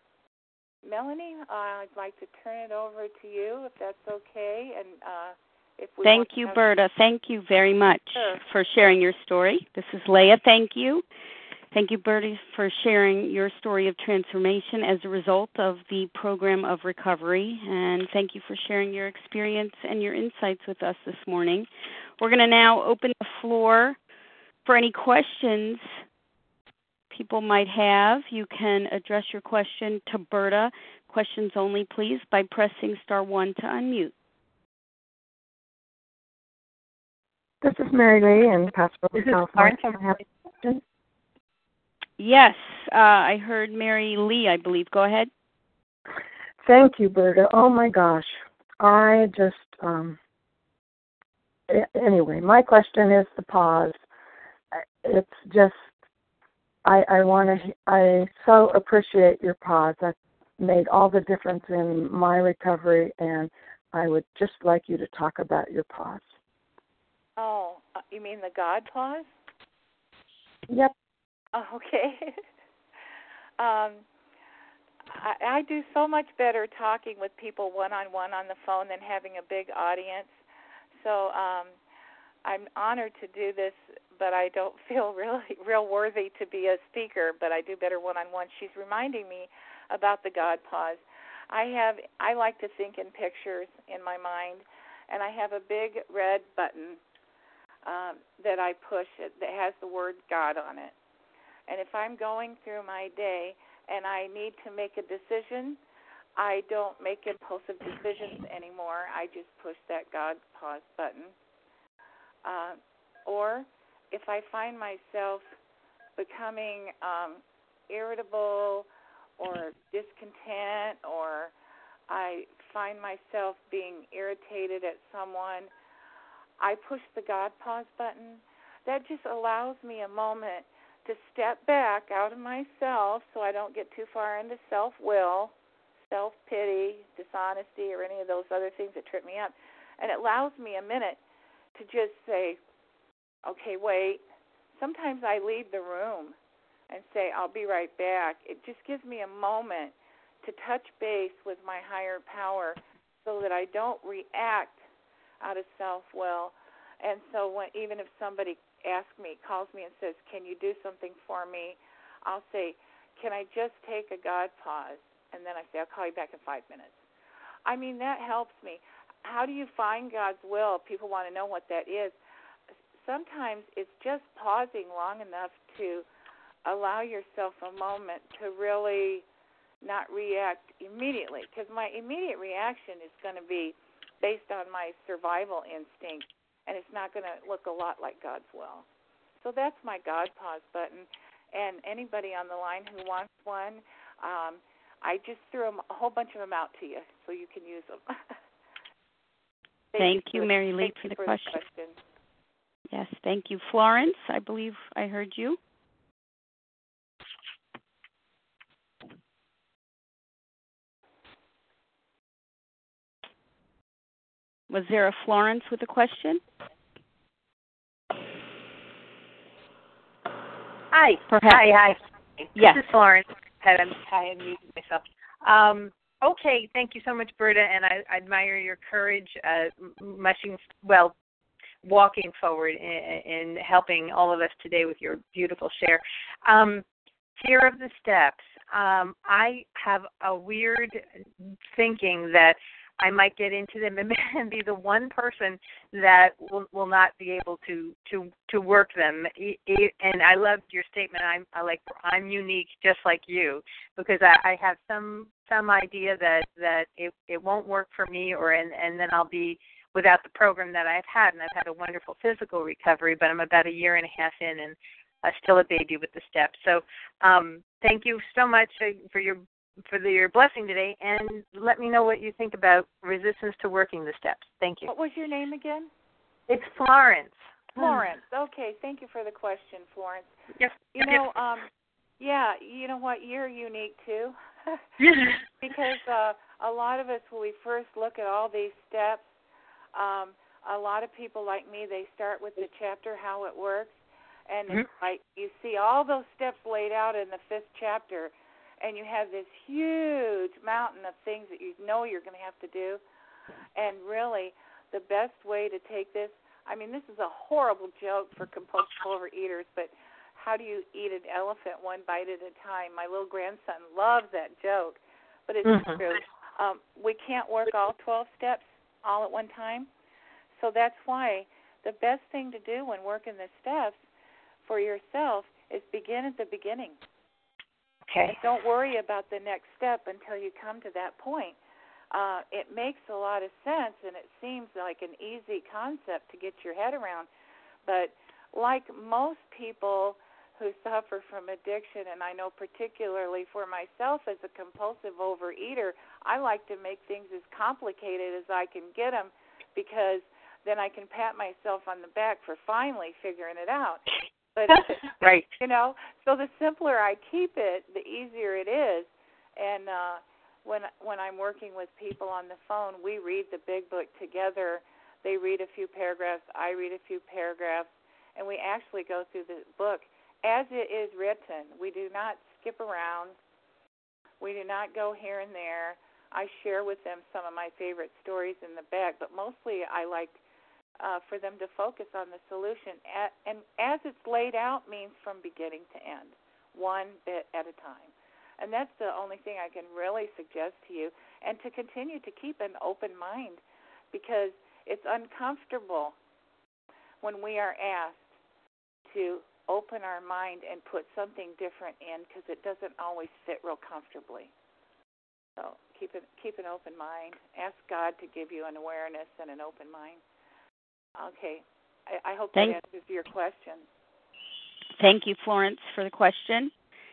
Melanie, uh, I'd like to turn it over to you, if that's okay. And uh, If we Thank want you, to have... Berta. Thank you very much Sure. for sharing your story. This is Leah. Thank you. Thank you, Bertie, for sharing your story of transformation as a result of the program of recovery. And thank you for sharing your experience and your insights with us this morning. We're going to now open the floor for any questions people might have. You can address your question to Berta. Questions only, please, by pressing star one to unmute. This is Mary Lee in Pasadena, California. I have a question. Yes, uh, I heard Mary Lee, I believe. Go ahead. Thank you, Berta. Oh, my gosh. I just, um, anyway, my question is the pause. It's just, I, I want to, I so appreciate your pause. That made all the difference in my recovery, and I would just like you to talk about your pause. Oh, you mean the God pause? Yep. Oh, okay. um, I, I do so much better talking with people one-on-one on the phone than having a big audience. So um, I'm honored to do this, but I don't feel really real worthy to be a speaker, but I do better one-on-one. She's reminding me about the God pause. I have I like to think in pictures in my mind, and I have a big red button um, that I push it that has the word God on it. And if I'm going through my day and I need to make a decision, I don't make impulsive decisions anymore. I just push that God pause button. Uh, or if I find myself becoming um, irritable or discontent, or I find myself being irritated at someone, I push the God pause button. That just allows me a moment to step back out of myself so I don't get too far into self-will, self-pity, dishonesty, or any of those other things that trip me up. And it allows me a minute to just say, okay, wait. Sometimes I leave the room and say, I'll be right back. It just gives me a moment to touch base with my higher power so that I don't react out of self-will. And so when, even if somebody asks me, calls me and says, can you do something for me, I'll say, can I just take a God pause? And then I say, I'll call you back in five minutes. I mean, that helps me. How do you find God's will? People want to know what that is. Sometimes it's just pausing long enough to allow yourself a moment to really not react immediately, because my immediate reaction is going to be based on my survival instinct, and it's not going to look a lot like God's will. So that's my God pause button, and anybody on the line who wants one, um, I just threw a whole bunch of them out to you so you can use them. Thank you, Mary Lee, for the question. Yes, thank you. Florence, I believe I heard you. Was there a Florence with a question? Hi. Perhaps. Hi, hi. Yes. This is Florence. Hi, I'm, hi, I'm muting myself. Um, okay, thank you so much, Berta, and I, I admire your courage, uh, mushing, well, walking forward and helping all of us today with your beautiful share. Um, fear of the steps. Um, I have a weird thinking that I might get into them and be the one person that will, will not be able to, to, to work them. And I loved your statement. I'm I like I'm unique, just like you, because I, I have some some idea that, that it, it won't work for me, or and, and then I'll be without the program that I've had. And I've had a wonderful physical recovery, but I'm about a year and a half in, and uh, still a baby with the steps. So um, thank you so much for your for the, your blessing today, and let me know what you think about resistance to working the steps. Thank you. What was your name again? It's Florence. Florence. Okay, thank you for the question, Florence. Yes. You know, um, yeah, you know what? You're unique too, because uh, a lot of us, when we first look at all these steps, um, a lot of people like me, they start with the chapter how it works, and mm-hmm. it's like you see all those steps laid out in the fifth chapter. And you have this huge mountain of things that you know you're going to have to do. And really, the best way to take this, I mean, this is a horrible joke for compulsive overeaters, but how do you eat an elephant one bite at a time? My little grandson loves that joke, but it's mm-hmm. true. Um, we can't work all twelve steps all at one time, so that's why the best thing to do when working the steps for yourself is begin at the beginning. Okay. And don't worry about the next step until you come to that point. Uh, it makes a lot of sense, and it seems like an easy concept to get your head around. But like most people who suffer from addiction, and I know particularly for myself as a compulsive overeater, I like to make things as complicated as I can get them, because then I can pat myself on the back for finally figuring it out. But right. You know, so the simpler I keep it, the easier it is. And uh, when when I'm working with people on the phone, we read the big book together. They read a few paragraphs, I read a few paragraphs, and we actually go through the book as it is written. We do not skip around. We do not go here and there. I share with them some of my favorite stories in the back, but mostly I like uh, for them to focus on the solution. At, and as it's laid out means from beginning to end, one bit at a time. And that's the only thing I can really suggest to you, and to continue to keep an open mind, because it's uncomfortable when we are asked to open our mind and put something different in, because it doesn't always fit real comfortably. So keep it, keep an open mind. Ask God to give you an awareness and an open mind. Okay. I, I hope Thank, that answers your question. Thank you, Florence, for the question.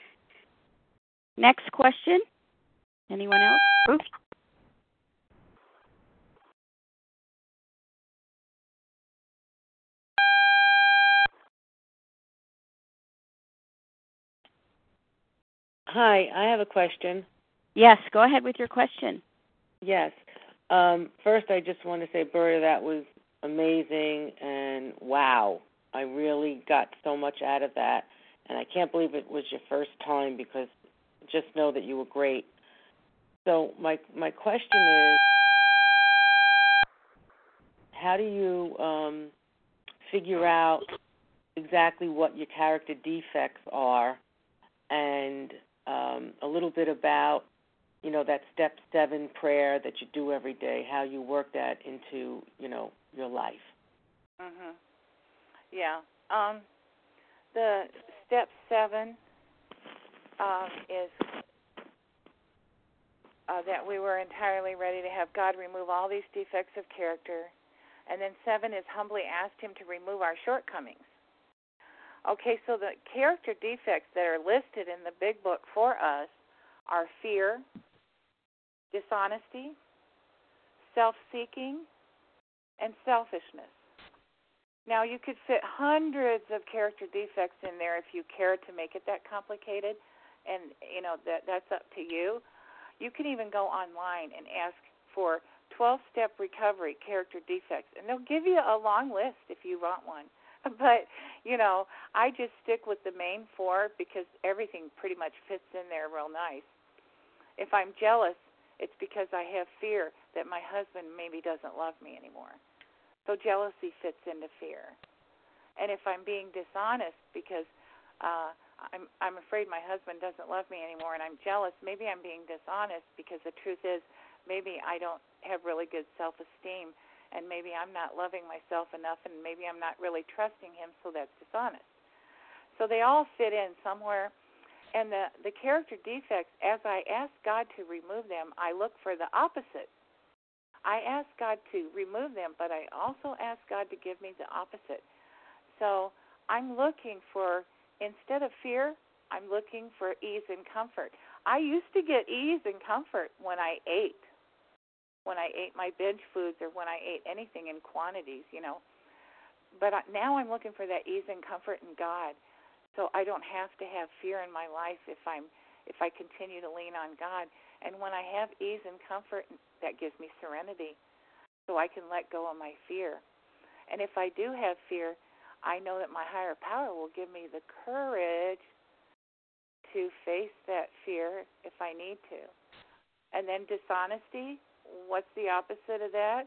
Next question. Anyone else? Oops. Hi, I have a question. Yes, go ahead with your question. Yes. Um, first, I just want to say, Berta, that was amazing, and wow, I really got so much out of that, and I can't believe it was your first time, because just know that you were great. So my my question is, how do you um, figure out exactly what your character defects are, and um, a little bit about, you know, that step seven prayer that you do every day, how you work that into, you know, your life? Mhm. Yeah. Um, the step seven um, is uh, that we were entirely ready to have God remove all these defects of character. And then seven is humbly asked him to remove our shortcomings. Okay, so the character defects that are listed in the big book for us are fear, dishonesty, self-seeking, and selfishness. Now, you could fit hundreds of character defects in there if you care to make it that complicated, and, you know, that that's up to you. You can even go online and ask for twelve-step recovery character defects, and they'll give you a long list if you want one. But, you know, I just stick with the main four because everything pretty much fits in there real nice. If I'm jealous, it's because I have fear that my husband maybe doesn't love me anymore. So jealousy fits into fear. And if I'm being dishonest because uh, I'm I'm afraid my husband doesn't love me anymore and I'm jealous, maybe I'm being dishonest because the truth is maybe I don't have really good self-esteem, and maybe I'm not loving myself enough, and maybe I'm not really trusting him, so that's dishonest. So they all fit in somewhere. And the, the character defects, as I ask God to remove them, I look for the opposite. I ask God to remove them, but I also ask God to give me the opposite. So I'm looking for, instead of fear, I'm looking for ease and comfort. I used to get ease and comfort when I ate. when I ate my binge foods or when I ate anything in quantities, you know. But now I'm looking for that ease and comfort in God, so I don't have to have fear in my life if I'm if I continue to lean on God. And when I have ease and comfort, that gives me serenity, so I can let go of my fear. And if I do have fear, I know that my higher power will give me the courage to face that fear if I need to. And then dishonesty, what's the opposite of that?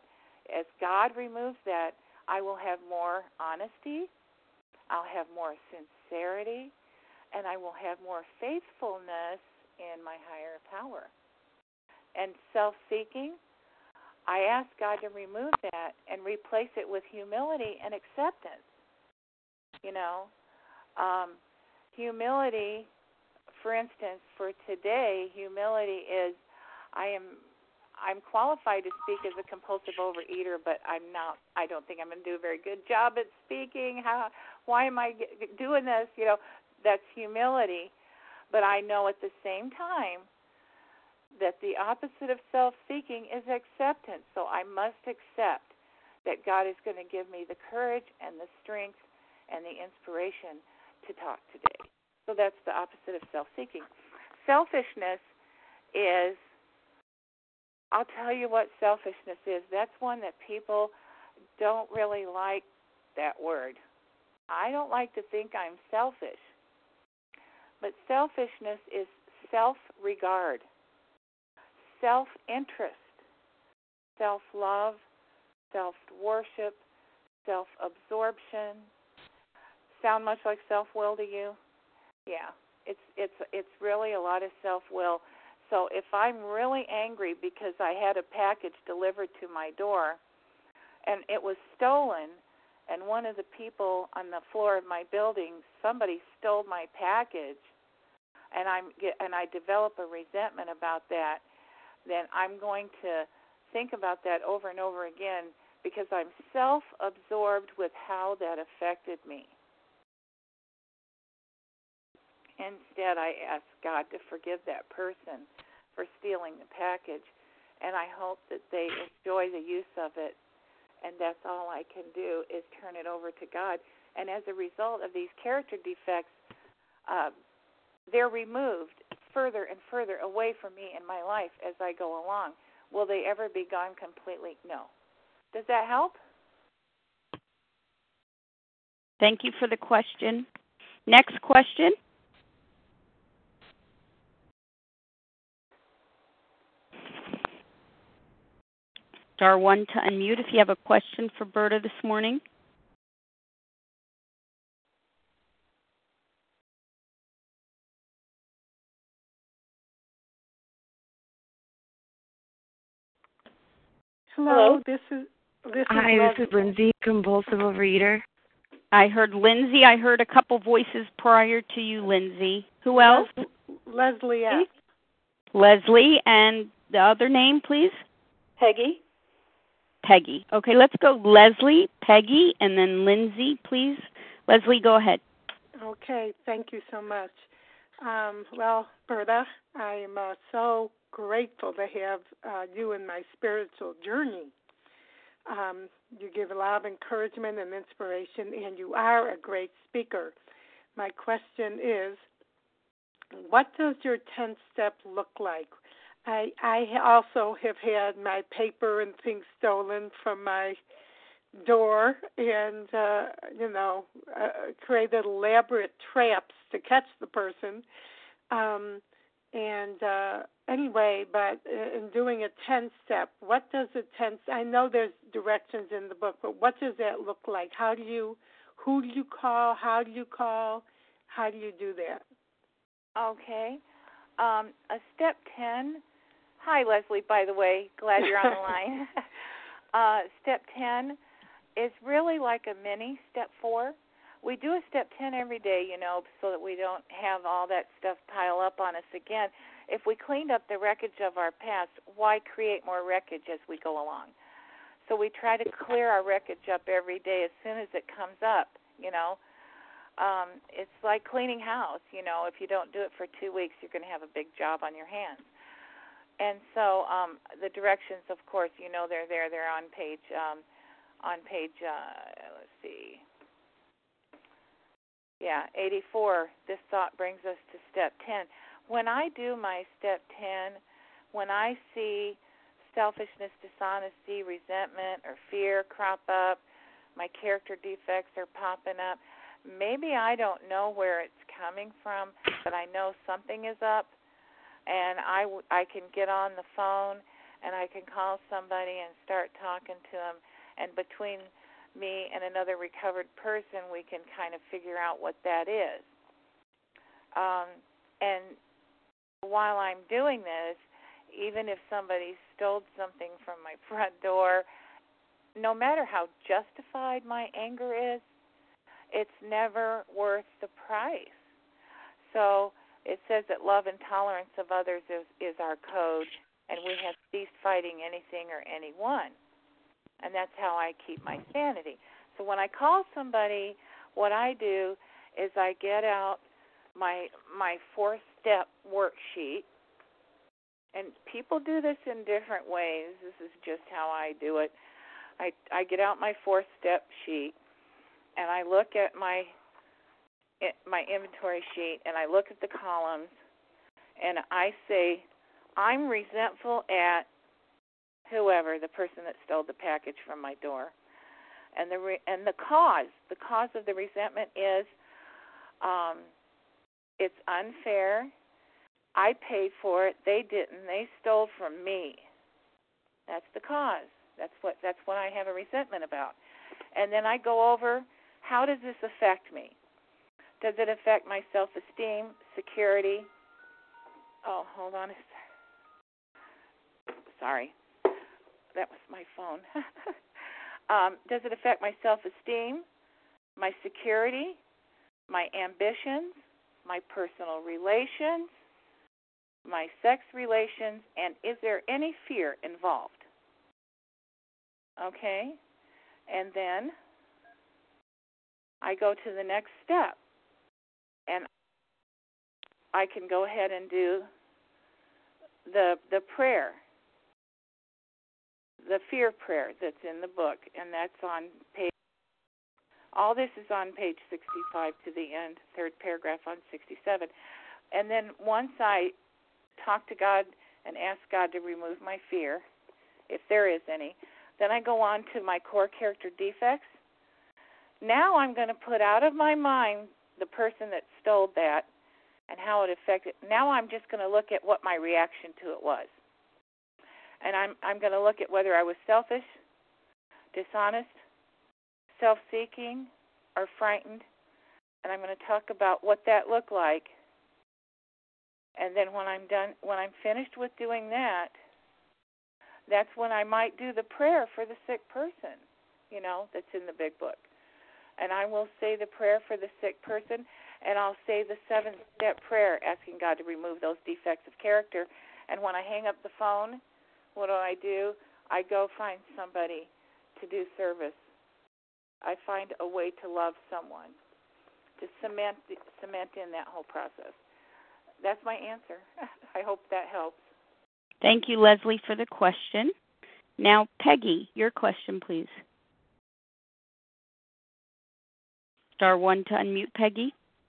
as God removes that, I will have more honesty, I'll have more sincerity, and I will have more faithfulness in my higher power. And self-seeking, I ask God to remove that and replace it with humility and acceptance. You know, um, humility, for instance, for today, humility is I am I'm qualified to speak as a compulsive overeater, but I'm not. I don't think I'm going to do a very good job at speaking. How? Why am I doing this? You know, that's humility. But I know at the same time that the opposite of self-seeking is acceptance. So I must accept that God is going to give me the courage and the strength and the inspiration to talk today. So that's the opposite of self-seeking. Selfishness is, I'll tell you what selfishness is. That's one that people don't really like, that word. I don't like to think I'm selfish. But selfishness is self-regard, self-interest, self-love, self-worship, self-absorption. Sound much like self-will to you? Yeah, it's it's it's really a lot of self-will. So if I'm really angry because I had a package delivered to my door and it was stolen, and one of the people on the floor of my building, somebody stole my package, and I'm and I develop a resentment about that, then I'm going to think about that over and over again because I'm self-absorbed with how that affected me. Instead, I ask God to forgive that person for stealing the package, and I hope that they enjoy the use of it, and that's all I can do is turn it over to God. And as a result of these character defects, uh, they're removed further and further away from me in my life as I go along. Will they ever be gone completely? No. Does that help? Thank you for the question. Next question. Star one to unmute if you have a question for Berta this morning. Hello, Hello. this is this is Hi, Leslie. This is Lindsay, compulsive overeater. I heard Lindsay. I heard a couple voices prior to you, Lindsay. Who else? Leslie S. Leslie, and the other name, please? Peggy. Peggy. Okay, let's go Leslie, Peggy, and then Lindsay, please. Leslie, go ahead. Okay, thank you so much. Um, well, Berta, I am uh, so grateful to have uh, you in my spiritual journey. Um, you give a lot of encouragement and inspiration, and you are a great speaker. My question is, what does your tenth step look like? I, I also have had my paper and things stolen from my door and, uh, you know, uh, created elaborate traps to catch the person. Um, and uh, anyway, but in doing a ten-step, what does a ten, I know there's directions in the book, but what does that look like? How do you, who do you call? How do you call? How do you do that? Okay. Um, a step ten. Hi, Leslie, by the way. Glad you're on the line. uh, step ten is really like a mini step four. We do a step ten every day, you know, so that we don't have all that stuff pile up on us again. If we cleaned up the wreckage of our past, why create more wreckage as we go along? So we try to clear our wreckage up every day as soon as it comes up, you know. Um, it's like cleaning house, you know. If you don't do it for two weeks, you're going to have a big job on your hands. And so um, the directions, of course, you know they're there. They're on page, um, on page, uh, let's see, yeah, eighty-four. This thought brings us to step ten. When I do my step ten, when I see selfishness, dishonesty, resentment, or fear crop up, my character defects are popping up, maybe I don't know where it's coming from, but I know something is up. And I, w- I can get on the phone and I can call somebody and start talking to them, and between me and another recovered person, we can kind of figure out what that is. Um, and while I'm doing this, even if somebody stole something from my front door, no matter how justified my anger is, it's never worth the price. So it says that love and tolerance of others is, is our code, and we have ceased fighting anything or anyone. And that's how I keep my sanity. So when I call somebody, what I do is I get out my my four-step worksheet. And people do this in different ways. This is just how I do it. I, I get out my four-step sheet, and I look at my my inventory sheet, and I look at the columns, and I say, I'm resentful at whoever, the person that stole the package from my door. And the re- and the cause, the cause of the resentment is um, it's unfair. I paid for it. They didn't. They stole from me. That's the cause. That's what that's what I have a resentment about. And then I go over, how does this affect me? Does it affect my self-esteem, security? Oh, hold on a second. Sorry. That was my phone. um, does it affect my self-esteem, my security, my ambitions, my personal relations, my sex relations, and is there any fear involved? Okay? And then I go to the next step, and I can go ahead and do the the prayer, the fear prayer that's in the book, and that's on page, all this is on page sixty-five to the end, third paragraph on sixty-seven. And then once I talk to God and ask God to remove my fear, if there is any, then I go on to my core character defects. Now I'm going to put out of my mind the person that stole that and how it affected. Now I'm just going to look at what my reaction to it was. And I'm I'm going to look at whether I was selfish, dishonest, self-seeking, or frightened. And I'm going to talk about what that looked like. And then when I'm done, when I'm finished with doing that, that's when I might do the prayer for the sick person, you know, that's in the big book. And I will say the prayer for the sick person, and I'll say the seven-step prayer asking God to remove those defects of character. And when I hang up the phone, what do I do? I go find somebody to do service. I find a way to love someone, to cement cement in that whole process. That's my answer. I hope that helps. Thank you, Leslie, for the question. Now, Peggy, your question, please. Star one to unmute, Peggy.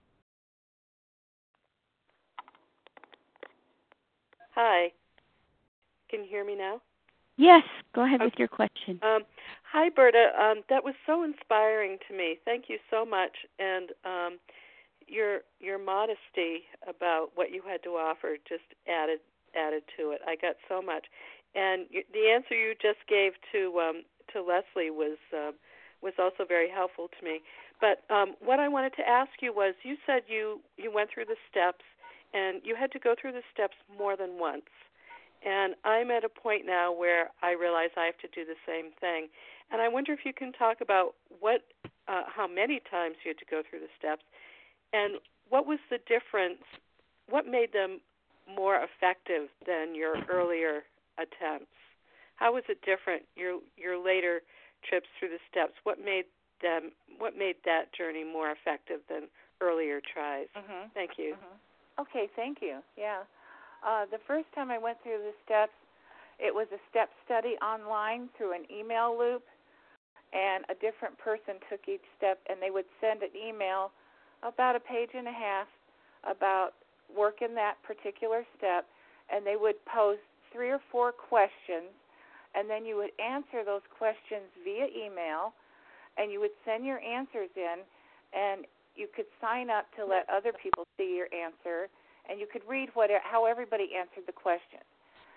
Hi. Can you hear me now? Yes, go ahead okay. with your question. Um, hi, Berta. Um, that was so inspiring to me. Thank you so much. And um, your your modesty about what you had to offer just added added to it. I got so much. And you, the answer you just gave to um, to Leslie was uh, was also very helpful to me. But um, what I wanted to ask you was, you said you, you went through the steps, and you had to go through the steps more than once. And I'm at a point now where I realize I have to do the same thing. And I wonder if you can talk about what, uh, how many times you had to go through the steps, and what was the difference, what made them more effective than your earlier attempts? How was it different, your your later trips through the steps? What made them, what made that journey more effective than earlier tries? Mm-hmm. Thank you. Mm-hmm. Okay, thank you. Yeah. Uh, the first time I went through the steps, it was a step study online through an email loop, and a different person took each step, and they would send an email about a page and a half about working that particular step, and they would pose three or four questions, and then you would answer those questions via email, and you would send your answers in, and you could sign up to let other people see your answer, and you could read what how everybody answered the question.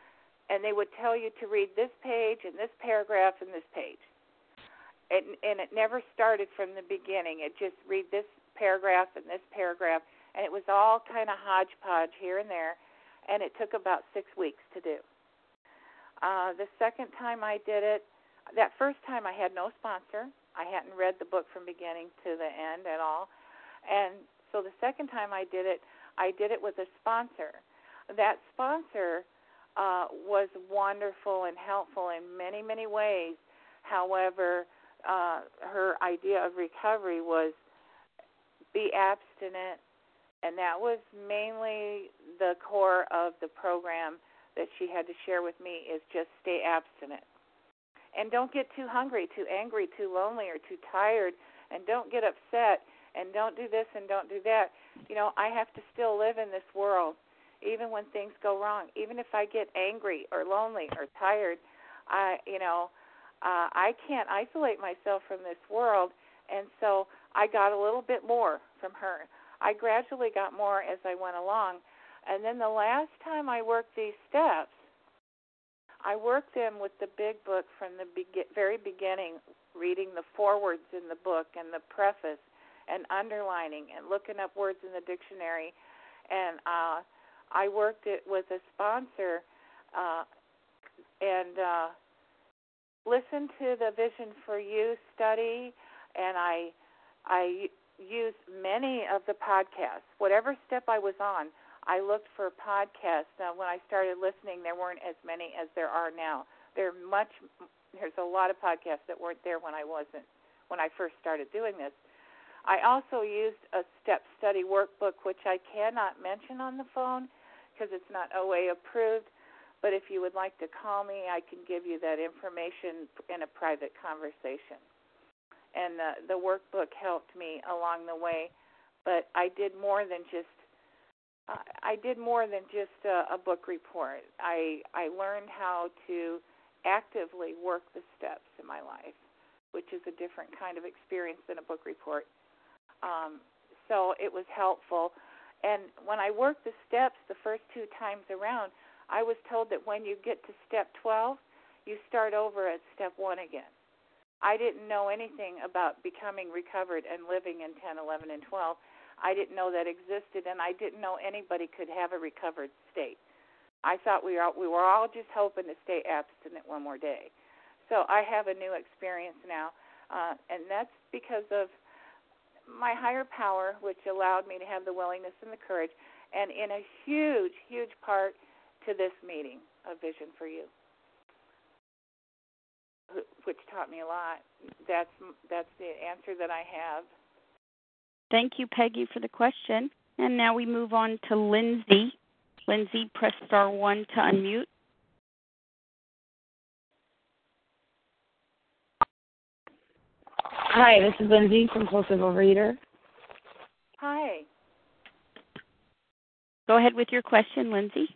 and they would tell you to read this page and this paragraph and this page. And, and it never started from the beginning. It just read this paragraph and this paragraph, and it was all kind of hodgepodge here and there, and it took about six weeks to do. Uh, the second time I did it, that first time I had no sponsor. I hadn't read the book from beginning to the end at all. And so the second time I did it, I did it with a sponsor. That sponsor uh, was wonderful and helpful in many, many ways. However, uh, her idea of recovery was be abstinent, and that was mainly the core of the program that she had to share with me, is just stay abstinent. And don't get too hungry, too angry, too lonely, or too tired, and don't get upset, and don't do this and don't do that. You know, I have to still live in this world, even when things go wrong. Even if I get angry or lonely or tired, I, you know, uh, I can't isolate myself from this world, and so I got a little bit more from her. I gradually got more as I went along, and then the last time I worked these steps, I worked them with the big book from the be- very beginning, reading the forewords in the book and the preface and underlining and looking up words in the dictionary. And uh, I worked it with a sponsor uh, and uh, listened to the Vision for You study, and I, I used many of the podcasts. Whatever step I was on, I looked for podcasts. Now, when I started listening, there weren't as many as there are now. There are much. There's a lot of podcasts that weren't there when I wasn't, when I first started doing this. I also used a step study workbook, which I cannot mention on the phone because it's not O A approved. But if you would like to call me, I can give you that information in a private conversation. And uh, the workbook helped me along the way. But I did more than just I did more than just a, a book report. I I learned how to actively work the steps in my life, which is a different kind of experience than a book report. Um, so it was helpful. And when I worked the steps the first two times around, I was told that when you get to step twelve, you start over at step one again. I didn't know anything about becoming recovered and living in ten, eleven, and twelve. I didn't know that existed, and I didn't know anybody could have a recovered state. I thought we were all, we were all just hoping to stay abstinent one more day. So I have a new experience now, uh, and that's because of my higher power, which allowed me to have the willingness and the courage, and in a huge, huge part to this meeting of Vision for You, which taught me a lot. That's that's the answer that I have. Thank you, Peggy, for the question. And now we move on to Lindsay. Lindsay, press star one to unmute. Hi, this is Lindsay, compulsive overeater. Hi. Go ahead with your question, Lindsay.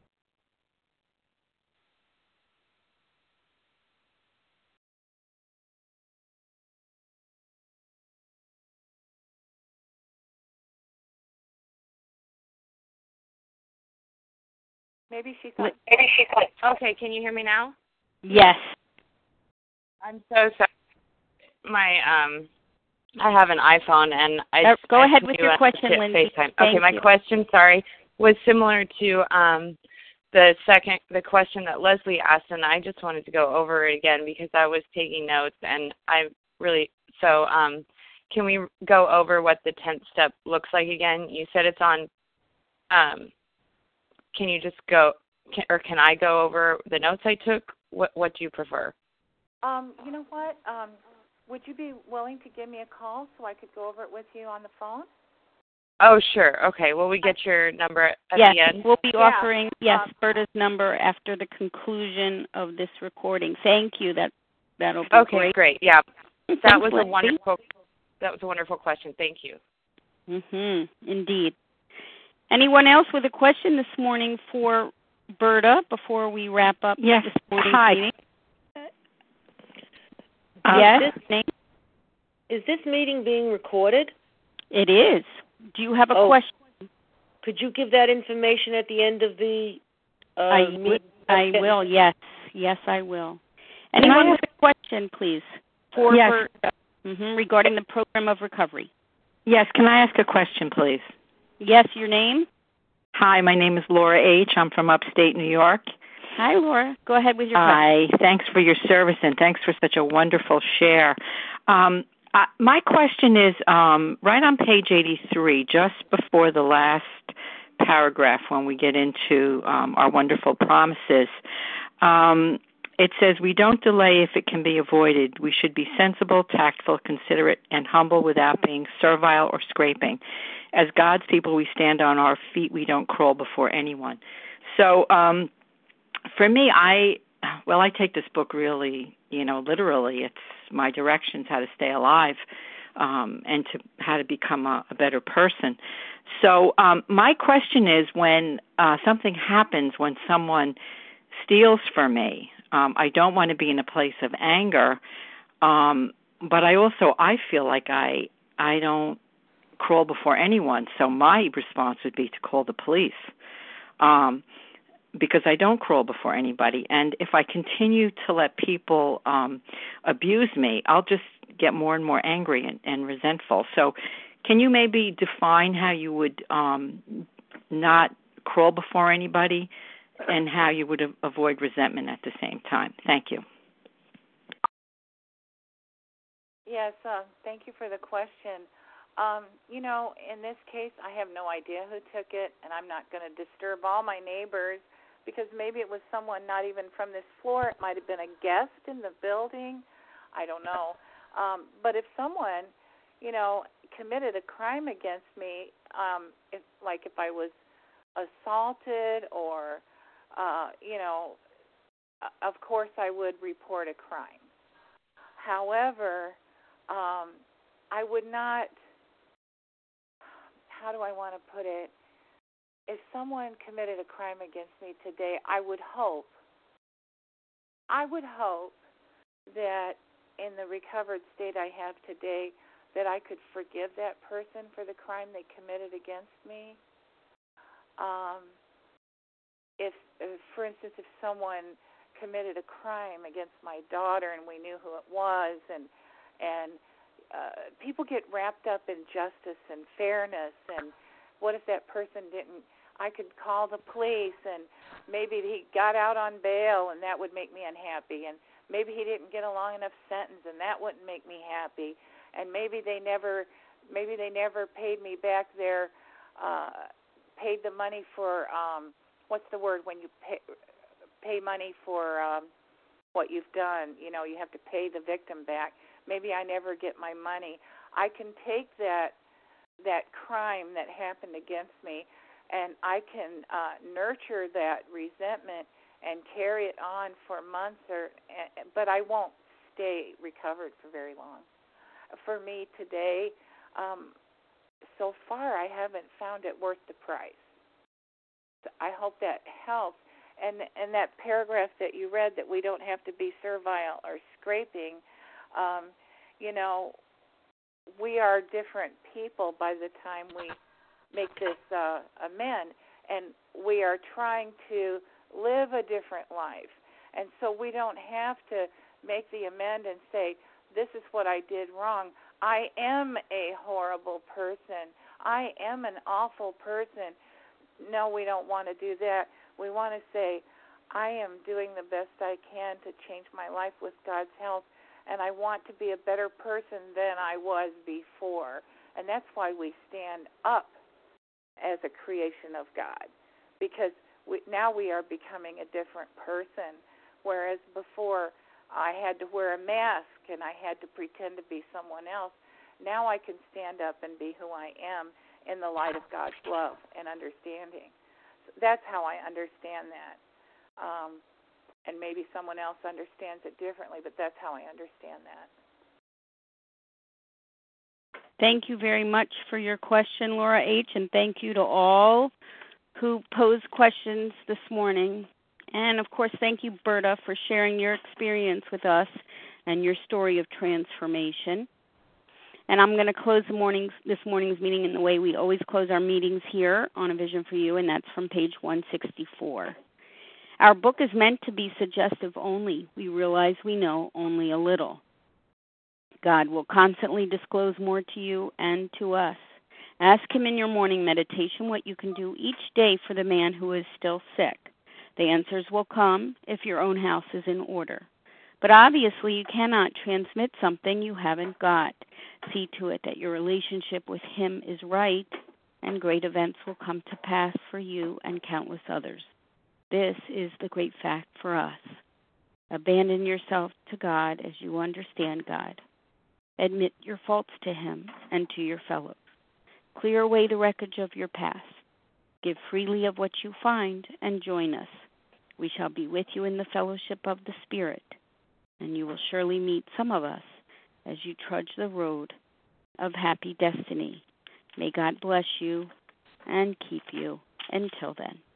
Maybe she thought. Maybe she thought. Okay, can you hear me now? Yes. I'm so sorry. My um, I have an iPhone, and I uh, go I ahead with your question, Lindsay. FaceTime. Thank okay, my you. question, sorry, was similar to um, the second the question that Leslie asked, and I just wanted to go over it again because I was taking notes, and I really so. Um, can we go over what the tenth step looks like again? You said it's on. Um, Can you just go, can, or can I go over the notes I took? What What do you prefer? Um, you know what? Um, would you be willing to give me a call so I could go over it with you on the phone? Oh, sure. Okay. Will we get your number at yes, the end? We'll be yeah. offering, yes, um, Berta's number after the conclusion of this recording. Thank you. That, that'll be okay, great. great. Yeah. That Thanks, was Lindsay. a wonderful, that was a wonderful question. Thank you. Mm-hmm. Indeed. Anyone else with a question this morning for Berta before we wrap up yes. this morning's Hi. meeting? Uh, yes. This, is this meeting being recorded? It is. Do you have a oh, question? Could you give that information at the end of the uh, I meeting? I Okay. will, yes. Yes, I will. Anyone with a question, please? For, yes. for, mm-hmm, regarding the program of recovery. Yes, can I ask a question, please? Yes, your name? Hi, my name is Laura H. I'm from upstate New York. Hi, Laura. Go ahead with your question. Hi. Thanks for your service, and thanks for such a wonderful share. Um, uh, my question is, um, right on page eighty-three, just before the last paragraph when we get into um, our wonderful promises, um, it says, we don't delay if it can be avoided. We should be sensible, tactful, considerate, and humble without being servile or scraping. As God's people, we stand on our feet. We don't crawl before anyone. So um, for me, I, well, I take this book really, you know, literally. It's my directions, how to stay alive, um, and to how to become a, a better person. So um, my question is, when uh, something happens, when someone steals from me, um, I don't want to be in a place of anger, um, but I also, I feel like I, I don't crawl before anyone, so my response would be to call the police, um, because I don't crawl before anybody. And if I continue to let people um, abuse me, I'll just get more and more angry and, and resentful. So can you maybe define how you would um, not crawl before anybody and how you would avoid resentment at the same time? Thank you. Yes, uh, thank you for the question. Um, you know, in this case, I have no idea who took it, and I'm not going to disturb all my neighbors because maybe it was someone not even from this floor. It might have been a guest in the building. I don't know. Um, but if someone, you know, committed a crime against me, um, if, like if I was assaulted or, uh, you know, of course I would report a crime. However, um, I would not, how do I want to put it, if someone committed a crime against me today, I would hope, I would hope that in the recovered state I have today, that I could forgive that person for the crime they committed against me. Um, if, if, for instance, if someone committed a crime against my daughter and we knew who it was, and and uh, people get wrapped up in justice and fairness, and what if that person didn't, I could call the police, and maybe he got out on bail, and that would make me unhappy, and maybe he didn't get a long enough sentence, and that wouldn't make me happy, and maybe they never, maybe they never paid me back their, uh, paid the money for, um, what's the word when you pay, pay money for um, what you've done. You know, you have to pay the victim back. Maybe I never get my money. I can take that that crime that happened against me, and I can uh, nurture that resentment and carry it on for months, or but I won't stay recovered for very long. For me today, um, so far I haven't found it worth the price. So I hope that helps. And and that paragraph that you read, that we don't have to be servile or scraping, um, you know, we are different people by the time we make this uh, amend, and we are trying to live a different life. And so we don't have to make the amend and say, this is what I did wrong. I am a horrible person. I am an awful person. No, we don't want to do that. We want to say, I am doing the best I can to change my life with God's help, and I want to be a better person than I was before. And that's why we stand up as a creation of God, because we, now we are becoming a different person, whereas before I had to wear a mask and I had to pretend to be someone else. Now I can stand up and be who I am in the light of God's love and understanding. So that's how I understand that. Um, and maybe someone else understands it differently, but that's how I understand that. Thank you very much for your question, Laura H., and thank you to all who posed questions this morning. And, of course, thank you, Berta, for sharing your experience with us and your story of transformation. And I'm going to close the morning's, this morning's meeting in the way we always close our meetings here on A Vision for You, and that's from page one sixty-four. Our book is meant to be suggestive only. We realize we know only a little. God will constantly disclose more to you and to us. Ask him in your morning meditation what you can do each day for the man who is still sick. The answers will come if your own house is in order. But obviously you cannot transmit something you haven't got. See to it that your relationship with him is right, and great events will come to pass for you and countless others. This is the great fact for us. Abandon yourself to God as you understand God. Admit your faults to him and to your fellows. Clear away the wreckage of your past. Give freely of what you find and join us. We shall be with you in the fellowship of the Spirit, and you will surely meet some of us as you trudge the road of happy destiny. May God bless you and keep you until then.